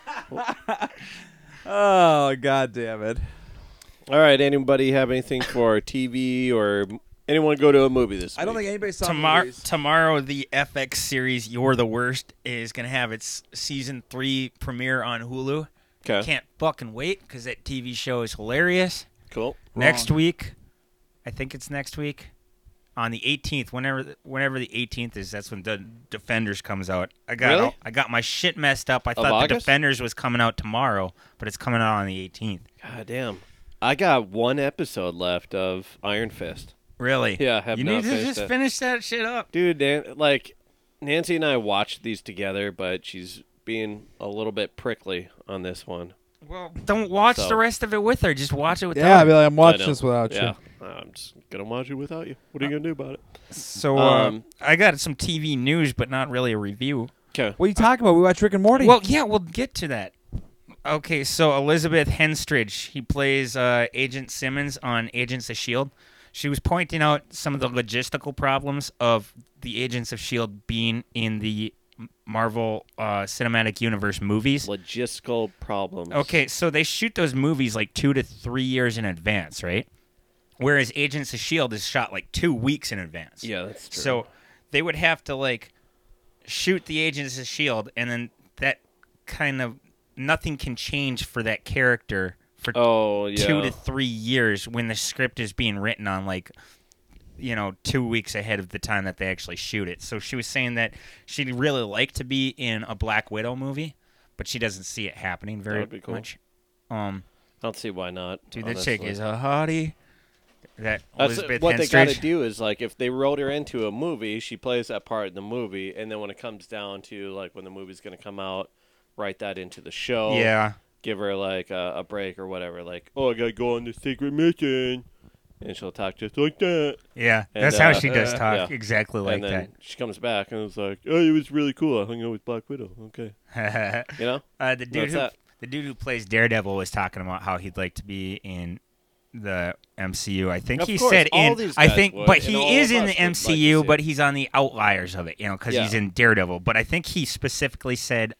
Oh God damn it! All right, anybody have anything for TV or anyone go to a movie this week? I don't think anybody saw Tomorrow, the FX series "You're the Worst" is gonna have its season 3 premiere on Hulu. Okay. Can't fucking wait because that TV show is hilarious. Cool. Next week, I think it's next week, on the 18th. Whenever the 18th is, that's when the Defenders comes out. I got my shit messed up. I thought August? the Defenders was coming out tomorrow, but it's coming out on the 18th. God damn. I got one episode left of Iron Fist. Really? Yeah, I have You not need to finished just it. finish that shit up. Dude, Nancy and I watched these together, but she's being a little bit prickly on this one. Well, don't watch the rest of it with her. Just watch it without her. Yeah, I'd be like, I'm I watching know. this without Yeah. you. I'm just going to watch it without you. What are you going to do about it? So I got some TV news, but not really a review. Okay. What are you talking about? We watched Rick and Morty. Well, yeah, we'll get to that. Okay, so Elizabeth Henstridge, he plays Agent Simmons on Agents of S.H.I.E.L.D. She was pointing out some of the logistical problems of the Agents of S.H.I.E.L.D. being in the Marvel Cinematic Universe movies. Logistical problems. Okay, so they shoot those movies like 2 to 3 years in advance, right? Whereas Agents of S.H.I.E.L.D. is shot like 2 weeks in advance. Yeah, that's true. So they would have to like shoot the Agents of S.H.I.E.L.D. and then that kind of nothing can change for that character for 2 to 3 years when the script is being written on like 2 weeks ahead of the time that they actually shoot it. So she was saying that she'd really like to be in a Black Widow movie, but she doesn't see it happening very That would be cool. much. I don't see why not. Dude, that honestly. chick is a hottie. That That's Elizabeth what they got to Henstridge. do is like if they wrote her into a movie, she plays that part in the movie, and then when it comes down to like when the movie's going to come out, write that into the show. Yeah. Give her like a break or whatever. Like, oh, I got to go on this secret mission, and she'll talk just like that. Yeah, And, that's how she does talk, exactly like and then that. She comes back and it's like, oh, it was really cool. I hung out with Black Widow. Okay. You know? The dude That's the dude who plays Daredevil was talking about how he'd like to be in the MCU. I think Of he course, said all in. these I guys think, would, but and he all is of in us the would like to MCU, see but it. he's on the outliers of it, because Yeah. he's in Daredevil. But I think he specifically said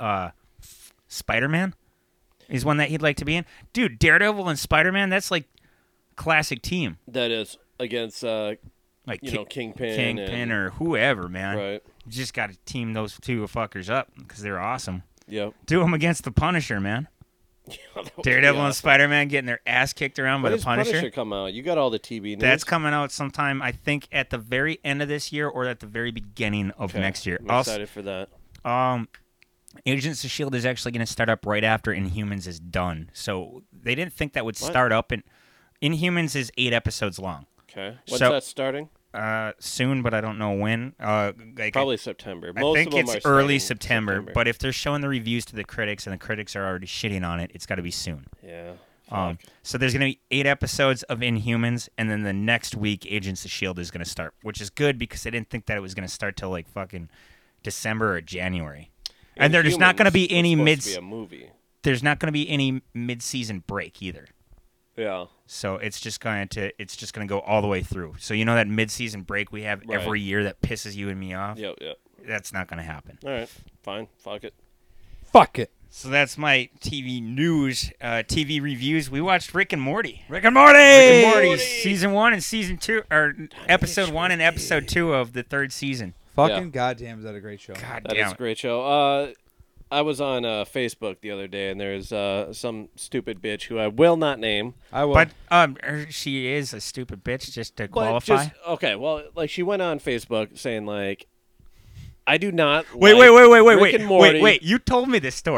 Spider-Man is one that he'd like to be in. Dude, Daredevil and Spider-Man, that's like classic team. That is against Like Kingpin and- or whoever, man. Right. You just got to team those two fuckers up because they're awesome. Yep. Do them against the Punisher, man. That would be Daredevil and awesome. Spider-Man getting their ass kicked around by When the does Punisher. come out? You got all the TV news. That's coming out sometime, I think, at the very end of this year or at the very beginning of Okay. next year. I'm excited for that. Agents of S.H.I.E.L.D. is actually going to start up right after Inhumans is done. So they didn't think that would What? start up. Inhumans is 8 episodes long. Okay. When's So- that starting? Soon, but I don't know when. Probably September. I Most think of them it's are starting early in September, but if they're showing the reviews to the critics and the critics are already shitting on it, it's got to be soon. Yeah. So there's going to be 8 episodes of Inhumans, and then the next week Agents of S.H.I.E.L.D. is going to start, which is good because they didn't think that it was going to start till like fucking December or January. And there's not going to be Inhumans any was supposed to be a movie. There's not going to be any mid-season break either. Yeah. So it's just going to go all the way through. So you know that mid-season break we have Right. every year that pisses you and me off? Yep. That's not going to happen. All right. Fine. Fuck it. Fuck it. So that's my TV news, TV reviews. We watched Rick and Morty. Rick and Morty! Rick and Morty, season 1 and season 2, or episode 1 and episode 2 of the 3rd season. Fucking goddamn, is that a great show? God That damn is a it. great show. I was on Facebook the other day, and there's some stupid bitch who I will not name. I will. But she is a stupid bitch, just to qualify. Okay, well, like she went on Facebook saying like, I do not. Wait. like Rick and Morty. Wait. You told me this story.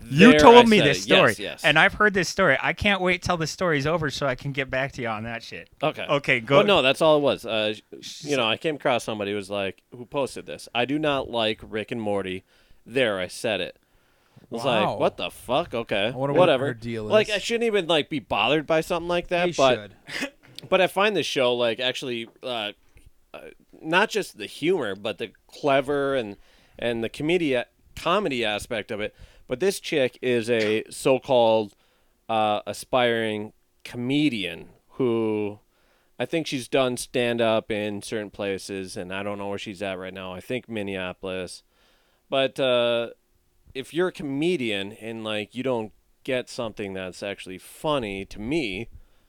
You There told I me said this it. story, Yes, yes. and I've heard this story. I can't wait till the story's over so I can get back to you on that shit. Okay. Okay, go. Well, no, that's all it was. I came across somebody who was like, who posted this. I do not like Rick and Morty. There, I said it. I was Wow. like, what the fuck? Okay, I wonder what whatever. her deal Like, is. I shouldn't even like be bothered by something like that. You but should. but I find this show like actually not just the humor, but the clever and the comedy aspect of it. But this chick is a so-called aspiring comedian who I think she's done stand-up in certain places, and I don't know where she's at right now. I think Minneapolis. But if you're a comedian and like you don't get something that's actually funny to me,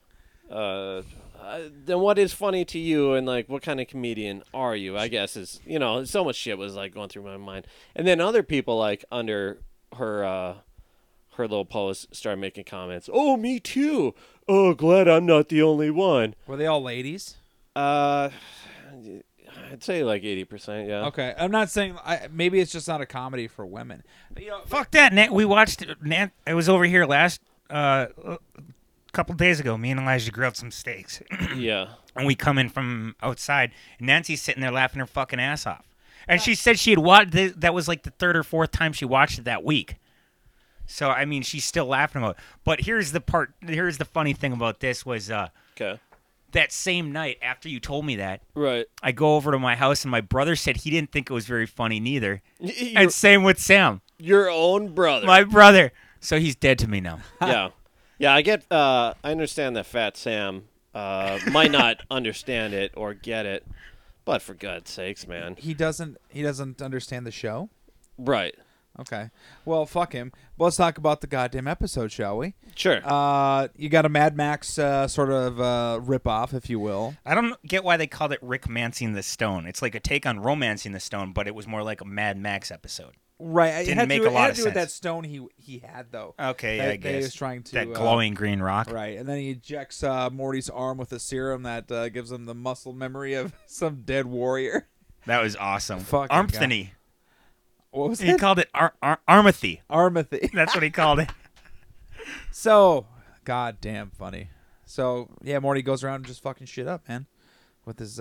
then what is funny to you, and like what kind of comedian are you? I guess is so much shit was like going through my mind, and then other people like under her little post started making comments. Oh, me too. Oh, glad I'm not the only one. Were they all ladies? I'd say like 80%. Yeah. Okay, I'm not saying maybe it's just not a comedy for women. Fuck that, Nat. We watched Nat. I was over here last couple days ago. Me and Elijah grilled some steaks. Yeah. And we come in from outside, and Nancy's sitting there laughing her fucking ass off. And she said she had watched. That was like the third or fourth time she watched it that week. So I mean, she's still laughing about it. But here's the part. Here's the funny thing about this was okay. That same night after you told me that, right? I go over to my house, and my brother said he didn't think it was very funny neither. And same with Sam, your own brother, my brother. So he's dead to me now. Yeah, yeah. I get. I understand that Fat Sam might not understand it or get it, but for God's sakes, man, He doesn't understand the show. right? Okay. Well, fuck him. Well, let's talk about the goddamn episode, shall we? Sure. You got a Mad Max sort of rip-off, if you will. I don't get why they called it Rick Mancing the Stone. It's like a take on Romancing the Stone, but it was more like a Mad Max episode. Right. Didn't make a lot of to do sense. with that stone he had, though. Okay, that, I guess. That he was trying to... that glowing green rock. Right. And then he injects Morty's arm with a serum that gives him the muscle memory of some dead warrior. That was awesome. Fucking Armthony. What was He it? called it Armathy. Armathy. That's what he called it. So, goddamn funny. So, yeah, Morty goes around and just fucking shit up, man. With his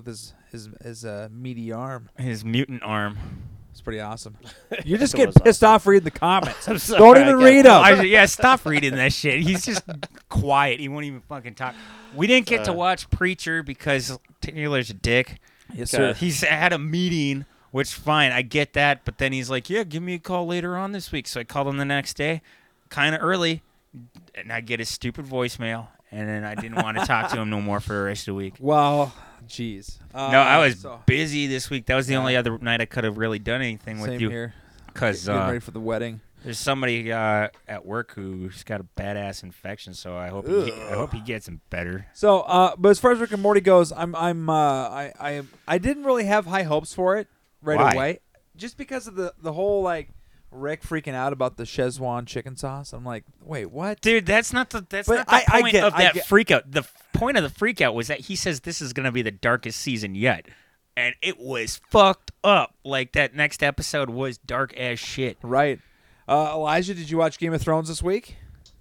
meaty arm. His mutant arm. It's pretty awesome. You're just It getting was pissed off reading the comments. I'm sorry, Don't I even get read that. them. Yeah, stop reading that shit. He's just quiet. He won't even fucking talk. We didn't get to watch Preacher because Taylor's a dick. Yes, sir. He's had a meeting, which fine, I get that. But then he's like, yeah, give me a call later on this week. So I called him the next day, kind of early, and I get his stupid voicemail. And then I didn't want to talk to him no more for the rest of the week. Well, jeez. No, I was so- busy this week. That was the only other night I could have really done anything with Same you. here. Because Getting ready for the wedding. there's somebody at work who's got a badass infection, so I hope he gets him better. So, but as far as Rick and Morty goes, I didn't really have high hopes for it right Why? away, just because of the whole like Rick freaking out about the Szechuan chicken sauce. I'm like, wait, what? Dude, that's not the But point of that freak out. The point of the freak out was that he says this is going to be the darkest season yet. And it was fucked up. Like, that next episode was dark as shit. Right. Elijah, did you watch Game of Thrones this week?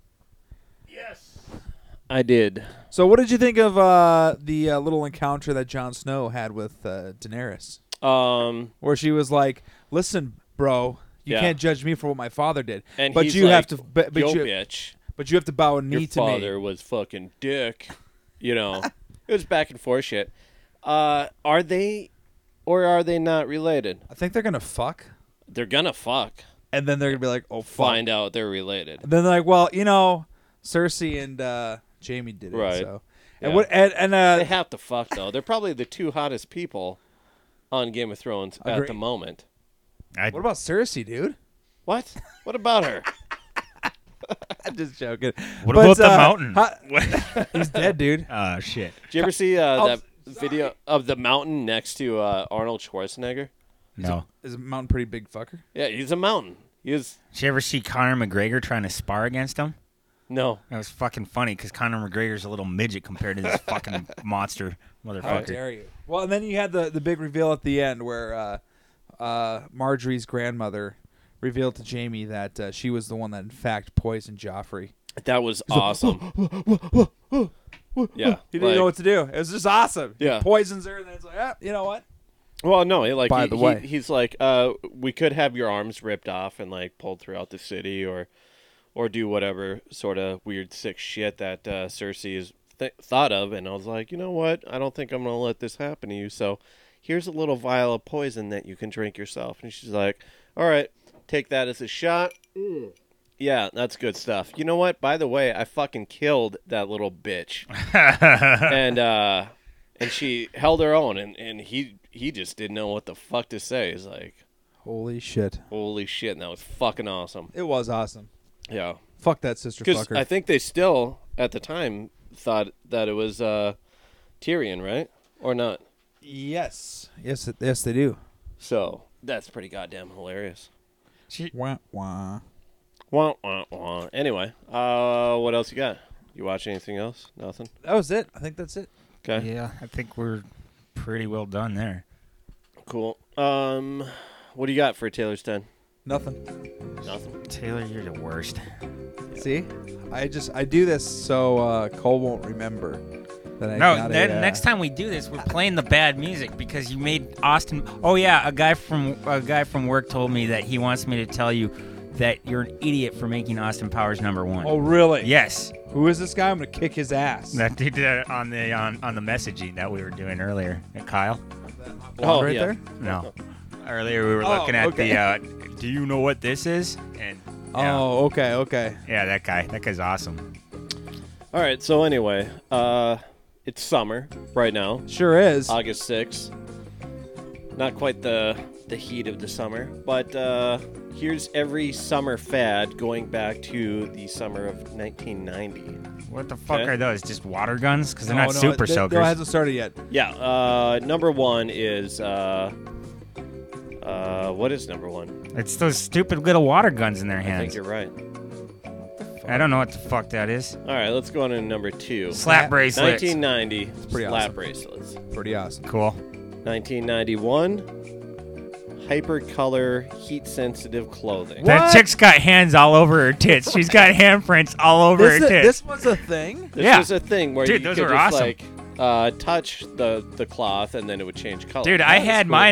I did. So what did you think of the little encounter that Jon Snow had with Daenerys? Where she was like, listen, bro, you Yeah. can't judge me for what my father did. And but he's you like, have to but yo, you, bitch. But you have to bow a knee Your to me. father was fucking dick. You know, it was back and forth shit. Are they or are they not related? I think they're going to fuck. They're gonna fuck. And then they're going to be like, oh, fuck. Find out they're related. And then they're like, well, you know, Cersei and Jaime did it. Right. So. Yeah. And what? And They have to fuck though. They're probably the two hottest people on Game of Thrones at Agree. the moment. what about Cersei, dude? What? What about her? I'm just joking. What But, about the mountain? He's dead, dude. Oh, shit. Did you ever see that video of the mountain next to Arnold Schwarzenegger? No. Is a mountain pretty big fucker? Yeah, he's a mountain. He is. Did you ever see Conor McGregor trying to spar against him? No. That was fucking funny because Conor McGregor's a little midget compared to this fucking monster motherfucker. How dare you? Well, and then you had the big reveal at the end where Marjorie's grandmother revealed to Jamie that she was the one that in fact poisoned Joffrey. That was He's like, awesome. Yeah, he didn't know what to do. It was just awesome. Yeah. He poisons her, and then it's like, you know what? Well, no, like By the way. he's like, we could have your arms ripped off and like pulled throughout the city, or do whatever sort of weird sick shit that Cersei is thought of. And I was like, you know what? I don't think I'm gonna let this happen to you. So here's a little vial of poison that you can drink yourself. And she's like, all right, take that as a shot. Yeah, that's good stuff. You know what? By the way, I fucking killed that little bitch. and she held her own, and he just didn't know what the fuck to say. He's like, holy shit. Holy shit, and that was fucking awesome. It was awesome. Yeah. Fuck that sister Because fucker. I think they still, at the time, thought that it was Tyrion, right? Or not? Yes. Yes, they do. So, that's pretty goddamn hilarious. Wah, wah. Wah, wah, wah. Anyway, what else you got? You watch anything else? Nothing? That was it. I think that's it. Okay. Yeah, I think we're pretty well done there. Cool. What do you got for Taylor's 10? Nothing. Nothing. Taylor, you're the worst. See? I do this so Cole won't remember that I got next time we do this, we're playing the bad music because you made Austin. Oh yeah, a guy from work told me that he wants me to tell you that you're an idiot for making Austin Powers #1. Oh really? Yes. Who is this guy? I'm gonna kick his ass. That did that on the messaging that we were doing earlier. Kyle. Oh, right there? No. Earlier we were looking at the. Do you know what this is? And oh, okay. Yeah, that guy. That guy's awesome. All right. So anyway, it's summer right now. Sure is. August 6th. Not quite the heat of the summer, but here's every summer fad going back to the summer of 1990. What the fuck are those? Just water guns? Because they're not super soakers. No, it hasn't started yet. Yeah. Number one is what is number one? It's those stupid little water guns in their hands. I think you're right. I don't know what the fuck that is. All right, let's go on to number 2. Slap bracelets. 1990. It's pretty slap awesome. bracelets. Pretty awesome. Cool. 1991. Hypercolor heat-sensitive clothing. That chick's got hands all over her tits. She's got handprints all over her tits. This was a thing? This was a thing where Dude, you those could were just awesome. like touch the cloth and then it would change color. Dude, That I was had cool. mine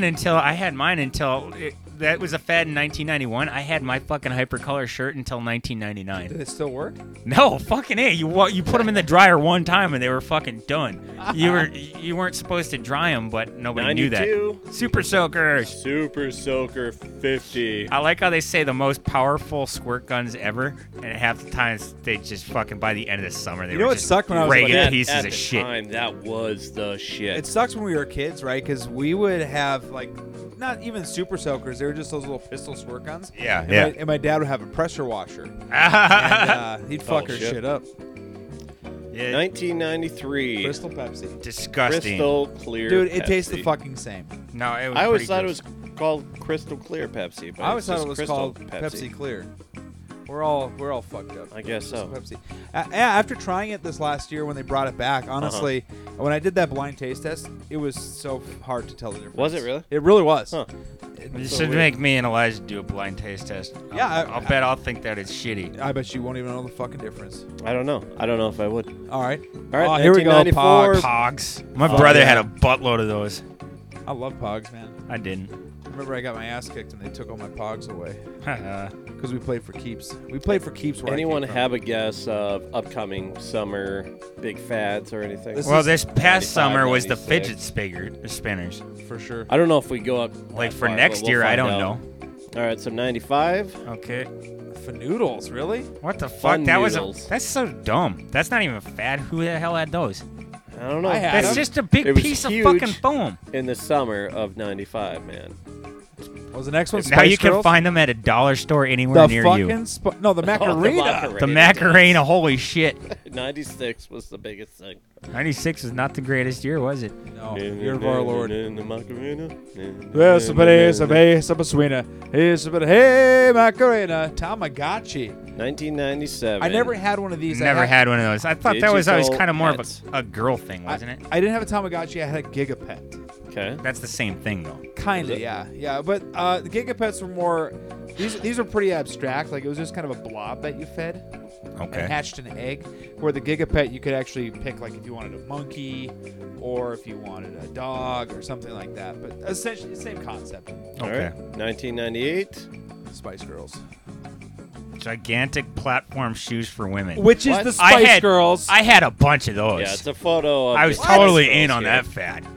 until that was a fad in 1991. I had my fucking hypercolor shirt until 1999. Did it still work? No, fucking A. You put them in the dryer one time and they were fucking done. You weren't supposed to dry them, but nobody knew 92. that. Super Soakers. Super Soaker 50. I like how they say the most powerful squirt guns ever, and half the times they just fucking by the end of the summer they You know were what just sucked when I was ragged like pieces at of the shit. time, that was the shit. It sucks when we were kids, right? Because we would have like not even super soakers. They were just those little pistol squirt guns. Yeah, and yeah. And my dad would have a pressure washer. And he'd fuck her shit up. Yeah. 1993. Crystal Pepsi. Disgusting. Crystal Clear Dude, it Pepsi. tastes the fucking same. No, it was I always pretty thought gross. it was called Crystal Clear Pepsi. But I always it's thought just it was Crystal called Pepsi Clear. We're all fucked up. I guess so. Pepsi. After trying it this last year when they brought it back, honestly, when I did that blind taste test, it was so hard to tell the difference. Was it really? It really was. Huh. You should make me and Elijah do a blind taste test. Yeah, I'll bet I'll think that it's shitty. I bet you won't even know the fucking difference. I don't know. I don't know if I would. All right. All right. Oh, here we go. 1994. Pogs. My brother had a buttload of those. I love Pogs, man. I didn't. I remember I got my ass kicked and they took all my Pogs away. Because we played for keeps. We played for keeps. Where Anyone I came from. have a guess of upcoming summer big fads or anything? Well, this past 95, summer was the 96. fidget spinners. For sure. I don't know if we go up Like that for far, next but we'll year, I find don't out. know. All right, so 95. Okay. For noodles, really? What the fuck? Fun That noodles. that's so dumb. That's not even a fad. Who the hell had those? I don't know. I had That's them. just a big It was piece of huge fucking foam. in the summer of 95, man. What was the next one? Now you Spice can Girls? find them at a dollar store anywhere the near fucking you. No, the Macarena. The Macarena, holy shit. 96 was the biggest thing. 96 was not the greatest year, was it? No, year of our Lord. In the Macarena. Hey, Macarena. Tamagotchi. 1997. I never had one of these. Never had one of those. I thought that was always Digital kind of more of pets. a girl thing, wasn't it? I didn't have a Tamagotchi. I had a Gigapet. Okay. That's the same thing, though. Kinda, yeah. But the Gigapets were more. These are pretty abstract. Like it was just kind of a blob that you fed. Okay. And hatched an egg. Where the Gigapet, you could actually pick like if you wanted a monkey, or if you wanted a dog, or something like that. But essentially, the same concept. All right. 1998. Spice Girls. Gigantic platform shoes for women. Which is the Spice Girls. I had a bunch of those. Yeah, it's a photo of I was the totally Spice in Girls on here. that fad.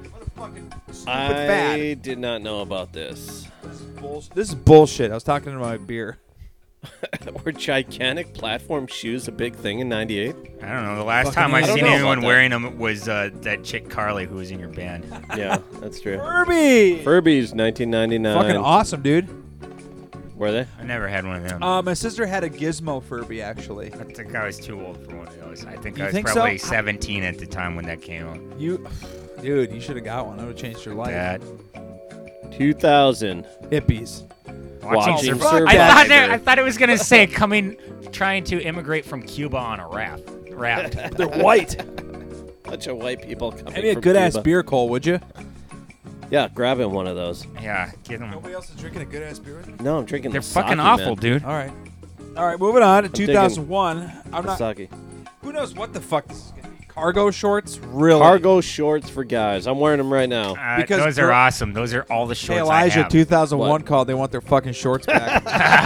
I did not know about this. This is bullshit. I was talking about my beer. Were gigantic platform shoes a big thing in 98? I don't know. The last Fucking time I I don't seen know anyone about that. wearing them was that chick Carly who was in your band. Yeah, that's true. Furby! Furbies, 1999. Fucking awesome, dude. Were they? I never had one of them. My sister had a Gizmo Furby, actually. I think I was too old for one of those. I think You I was think so? probably 17 at the time when that came out. Dude, you should have got one. That would have changed your life. Dad. 2000. Hippies. Watching Survivor. I thought it was gonna say trying to immigrate from Cuba on a raft. They're white. Bunch of white people coming Give me a from good ass Cuba. beer, Cole, would you? Yeah, grabbing one of those. Yeah, get them. Nobody else is drinking a good ass beer with me? No, I'm drinking They're the fucking sake, awful, man. dude. All right, moving on to digging 2001. I'm not. Sake. Who knows what the fuck this is gonna be? Cargo shorts, really? Cargo shorts for guys. I'm wearing them right now. Because those are girl- awesome. Those are all the Hey, shorts I Elijah, have. 2001 What? called. They want their fucking shorts back.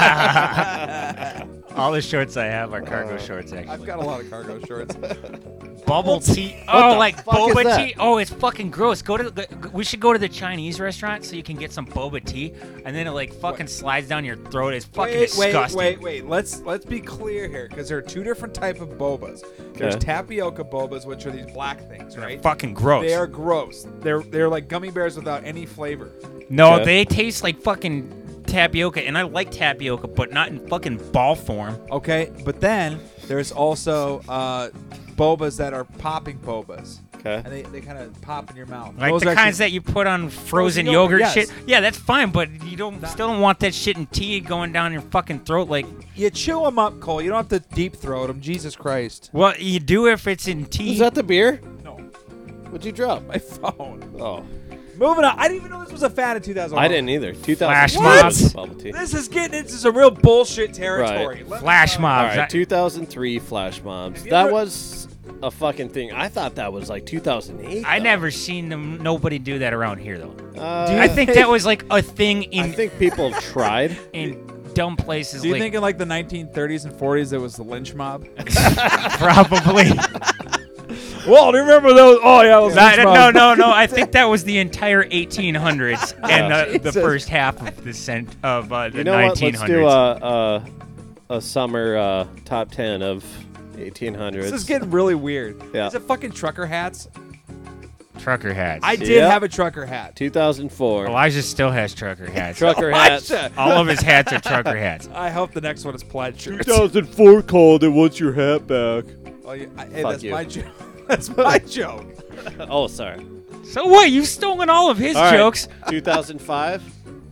All the shorts I have are cargo shorts, actually. I've got a lot of cargo shorts. Bubble tea. What Oh, the like fuck is boba that? tea. Oh, it's fucking gross. We should go to the Chinese restaurant so you can get some boba tea, and then it like fucking slides down your throat. It's fucking disgusting. Wait. Let's be clear here, because there are two different type of bobas. There's Okay. tapioca bobas, which are these black things, right? Fucking gross. They are gross. They're like gummy bears without any flavor. No, Okay. they taste like fucking tapioca, and I like tapioca, but not in fucking ball form. Okay, but then there's also bobas that are popping bobas. Okay. And they kind of pop in your mouth. Like Those the are kinds actually- that you put on frozen yogurt, yogurt yes. shit. Yeah, that's fine, but you still don't want that shit in tea going down your fucking throat. Like, You chew them up, Cole. You don't have to deep throat them. Jesus Christ. well, you do if it's in tea. Is that the beer? No. What'd you drop? My phone. Oh. Moving on. I didn't even know this was a fad in 2001. I didn't either. 2000. Flash What? mobs. Bubble tea. This is getting into some real bullshit territory. Right. Let me Flash tell you. All mobs. right, 2003 flash mobs. you That ever- was a fucking thing. I thought that was like 2008. I though. never seen nobody do that around here though. Uh, I think that was like a thing I in think people have tried. in dumb places. Do you like, think in like the 1930s and 40s it was the lynch mob? probably? Well, do you remember those? Oh yeah, those lynch mobs. No. I think that was the entire 1800s and the Jesus. first half of the the You know 1900s. what? Let's do a summer top 10 of 1800s. This is getting really weird. Yeah. Is it fucking trucker hats? Trucker hats. I did Yep. have a trucker hat. 2004. Elijah still has trucker hats. Trucker hats. Elijah. All of his hats are trucker hats. I hope the next one is plaid shirts. 2004 called it. Wants your hat back? Oh, yeah. Hey, Fuck that's you. my joke. That's my joke. Oh, sorry. So what? You've stolen all of his All right, jokes. 2005.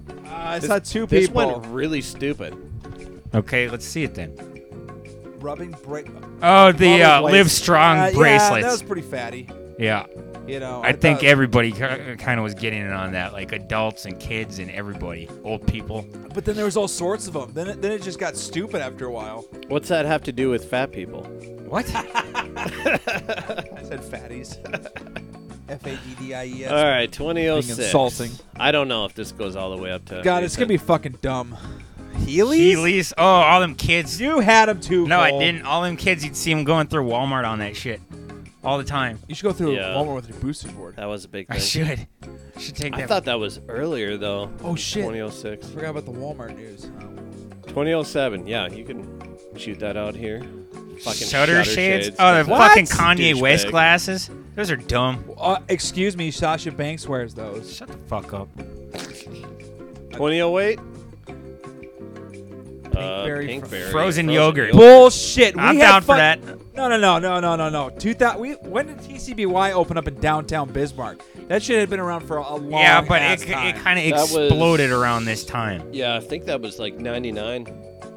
I saw two This people went really stupid. Okay, let's see it then. rubbing Oh, the Bottle Live weights. Strong Yeah, bracelets. that was pretty fatty. Yeah. You know, I think thought- everybody kind of was getting in on that, like adults and kids and everybody, old people. But then there was all sorts of them. Then it just got stupid after a while. What's that have to do with fat people? What? I said fatties. F-A-D-D-I-E-S. All right, 2006. Being insulting. I don't know if this goes all the way up to. God, it's gonna be fucking dumb. Heelys? Heelys? Oh, all them kids. You had them too. No, I Cole. didn't. All them kids, you'd see them going through Walmart on that shit all the time. You should go through Yeah. Walmart with your boosted board. That was a big thing. I should. Should take that. I thought that was earlier though. Oh shit. 2006. Forgot about the Walmart news. 2007. Yeah, you can shoot that out here. Fucking Shutter shades? Oh, the What? fucking Kanye Douchebag. West glasses? Those are dumb. Excuse me, Sasha Banks wears those. Shut the fuck up. 2008. Pinkberry Frozen yogurt. Bullshit. I'm we had down for fun- that. No. 2000. When did TCBY open up in downtown Bismarck? That shit had been around for a long Yeah, but ass it time. kind of That was- exploded around this time. Yeah, I think that was like 99.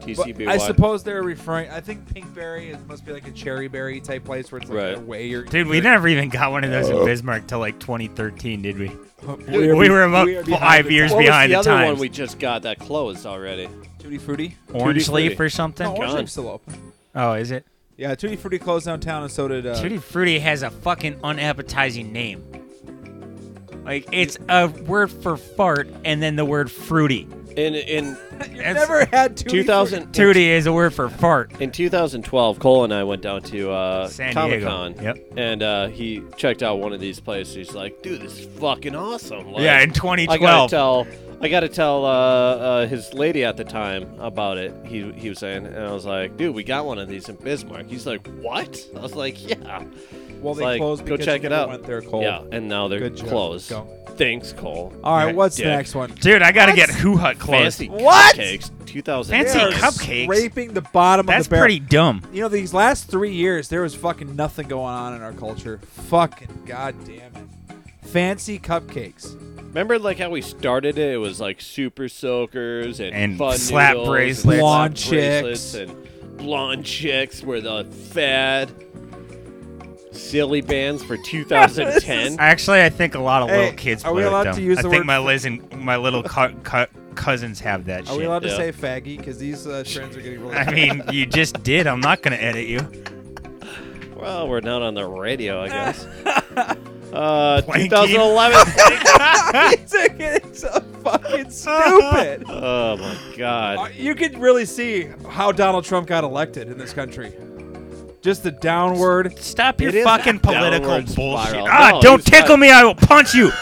TCBY. I suppose they're referring. I think Pinkberry must be like a cherry berry type place where it's like a way you're. Dude, we never even got one of those in Bismarck till like 2013, did we? Dude, we were about 5 years behind the What was the other times. one we just got that closed already? Tutti Frutti? Orange Tutti Leaf Frutti. or something? No, Orange Gone. Leaf's still open. Oh, is it? Yeah, Tutti Frutti closed downtown, and so did. Tutti Frutti has a fucking unappetizing name. Like, it's a word for fart and then the word fruity. In never had Tutti 2000 Tutti is a word for fart. In 2012, Cole and I went down to San Comic Diego. Con. Yep. And he checked out one of these places. He's like, "Dude, this is fucking awesome!" Like, Yeah, in 2012. I gotta tell his lady at the time about it. He was saying, and I was like, "Dude, we got one of these in Bismarck." He's like, "What?" I was like, "Yeah." Well, It's they like, closed go because check you it never out. went there, Cole. Yeah, and now they're Good job. closed. Go. Thanks, Cole. All right, what's Dick. the next one? Dude, I gotta get Who Hut closed. Fancy What? Cupcakes, 2000. Fancy They are cupcakes? Scraping the bottom That's of the barrel. pretty dumb. You know, these last 3 years, there was fucking nothing going on in our culture. Fucking goddamn it. Fancy cupcakes. Remember, like how we started it? It was like Super Soakers and fun slap noodles bracelets. and slap Blonde bracelets chicks. and blonde chicks were the fad. Silly bands for 2010. Actually, I think a lot of Hey, little kids are we play with allowed them. to use I the think word my Liz and my little cousins have that Are shit. we allowed to say faggy? Because these trends are getting really. I mean, you just did. I'm not gonna edit you. Well, we're not on the radio, I guess. Planking. 2011. It's so fucking stupid. Oh my God. You can really see how Donald Trump got elected in this country. Just the downward. Stop your It is fucking a political downward bullshit. spiral. Ah, No, don't he's tickle got- me. I will punch you.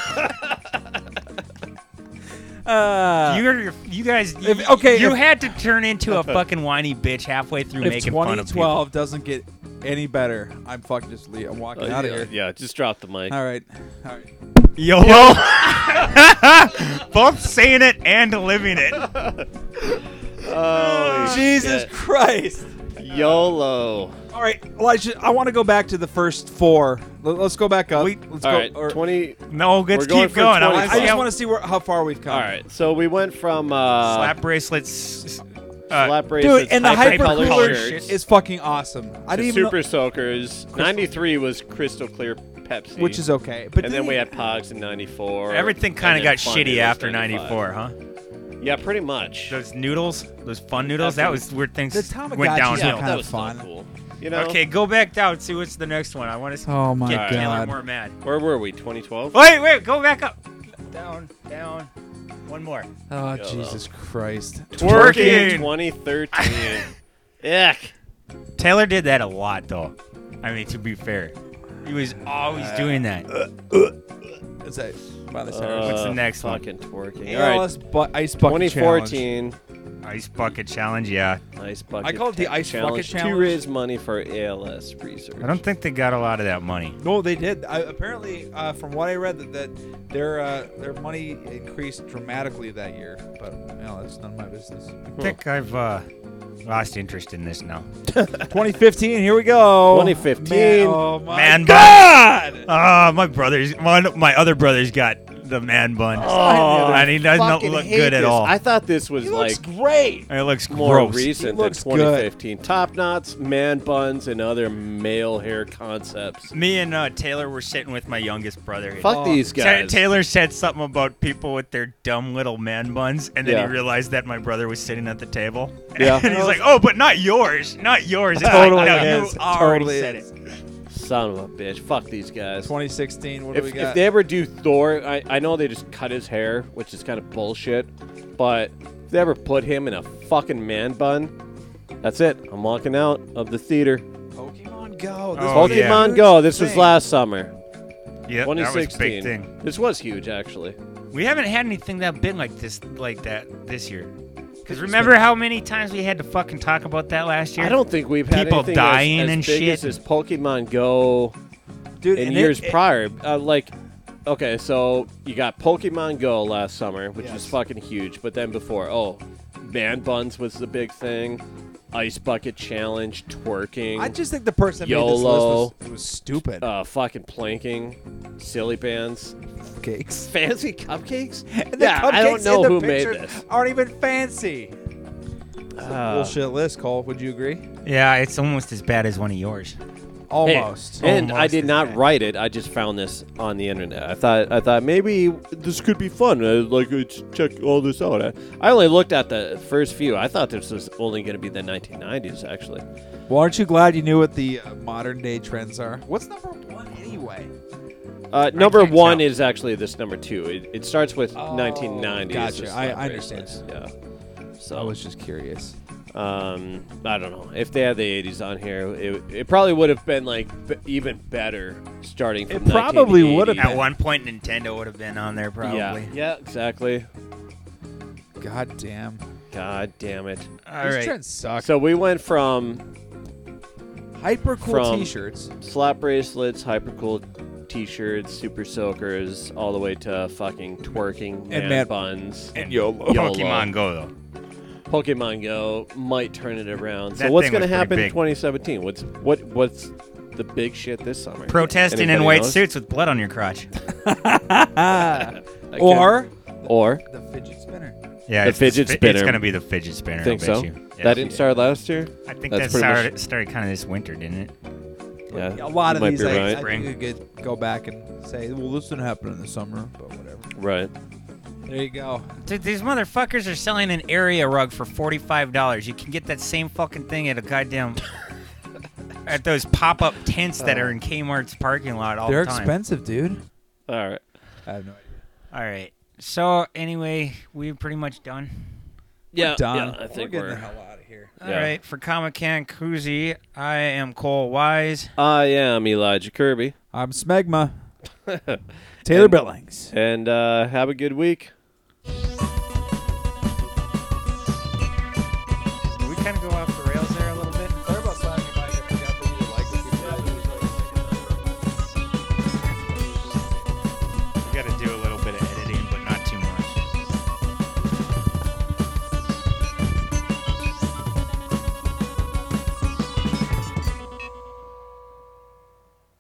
You guys. You had to turn into a fucking whiny bitch halfway through If making fun of people. 2012 doesnn't get any better, I'm fucking just leaving. I'm walking out of here. Yeah, just drop the mic. All right. All right. YOLO. Both saying it and living it. Oh, Jesus shit. Christ. YOLO. All right, Elijah, I want to go back to the first four. Let's go back up. Let's All go. right, 20. No, We're let's going keep from going. 25. I just want to see how far we've come. All right, so we went from Slap bracelets. slap bracelets, Dude, and the hyper hyper color cooler shirts, is fucking awesome. I to didn't even Super Soakers. 93 was Crystal Clear Pepsi, which is okay. But and then we had Pogs in 94. Everything kind of and got then Fun shitty Noodles after 95. 94, huh? Yeah, pretty much. Those noodles, those fun noodles, that was where things The Tamagotchis went are downhill. kind that of was fun. still cool. You know? Okay, go back down. See what's the next one. I want to Oh my get Taylor God. more mad. Where were we? 2012. Wait, go back up. Down. One more. Oh Jesus Christ! Twerking. 2013. Ick. Taylor did that a lot, though. I mean, to be fair, he was always doing that. Is that Miley What's Cyrus? the next one? Fucking twerking. All right. Ice bucket 2014. Ice bucket challenge, yeah. Ice bucket. I call it the ice bucket To challenge. raise money for ALS research. I don't think they got a lot of that money. No, they did. Apparently, from what I read, that their money increased dramatically that year. But that's none of my business. I think I've lost interest in this now. 2015. Here we go. 2015. Man, oh my Man God! My other brothers got the man bun. Oh, and he does not fucking look hate good at this. all. I thought this was He like looks great. It looks more gross. recent He than looks 2015. Top knots, man buns, and other male hair concepts. Me and Taylor were sitting with my youngest brother. Fuck these guys. Taylor said something about people with their dumb little man buns, and then Yeah. he realized that my brother was sitting at the table. Yeah. And he's like, "Oh, but not yours, not yours." It's Totally like, no, is. you already Totally said is. it. Son of a bitch. Fuck these guys. 2016. What do we If got? they ever do Thor, I know they just cut his hair, which is kind of bullshit. But if they ever put him in a fucking man bun, that's it. I'm walking out of the theater. Pokemon Go. This Oh, was a Pokemon huge Go. This was thing. last summer. Yeah, that was a 2016. big thing. This was huge, actually. We haven't had anything that big like that this year. Because remember how many times we had to fucking talk about that last year? I don't think we've had people anything dying as and big shit. as this Pokemon Go Dude, in and years it- prior. Okay, so you got Pokemon Go last summer, which was Yes. fucking huge. But then before, man buns was the big thing. Ice bucket challenge, twerking. I just think the person that made YOLO. this list was stupid. Fucking planking, silly bands, Cakes. fancy cupcakes. And the Yeah, I don't cupcakes know in the who made pictures this. Aren't even fancy. bullshit list, Cole. Would you agree? Yeah, it's almost as bad as one of yours. Almost. Hey, and I Almost did as not bad. write it. I just found this on the internet. I thought maybe this could be fun. Let's check all this out. I only looked at the first few. I thought this was only going to be the 1990s, actually. Well, aren't you glad you knew what the modern day trends are? What's number one anyway? Number one is actually this number two. It starts with 1990s. Gotcha. This I slap understand. bracelets. Yeah. So I was just curious. I don't know if they had the 80s on here. It probably would have been like even better starting from. It probably 1980. would have At one point, Nintendo would have been on there probably. Yeah, exactly. God damn it. These trends suck. So we went from hyper cool T-shirts, slap bracelets, hyper cool T-shirts, super soakers, all the way to fucking twerking man buns and YOLO. Pokemon Go though. Pokemon Go might turn it around. That So what's thing going to was pretty happen in big. 2017? What's the big shit this summer? Protesting in Anybody white knows? suits with blood on your crotch. Or the fidget spinner. Yeah, the it's fidget spinner. It's gonna be the fidget spinner. Think I bet so? you. Yeah. That didn't start last year. I think That's that pretty much- started kind of this winter, didn't it? Yeah, A lot of you might these, be I right. think you could go back and say, well, this didn't happen in the summer, but whatever. Right. There you go. Dude, these motherfuckers are selling an area rug for $45. You can get that same fucking thing at a goddamn at those pop-up tents that are in Kmart's parking lot all They're the time. expensive, dude. All right. I have no idea. All right. So anyway, we're pretty much done. Yeah, done. yeah, I think getting we're the hell out of here. All right. For Comic Can Koozie, I am Cole Wise. I am Elijah Kirby. I'm Smegma. Taylor Billings. And have a good week. We kind of go off the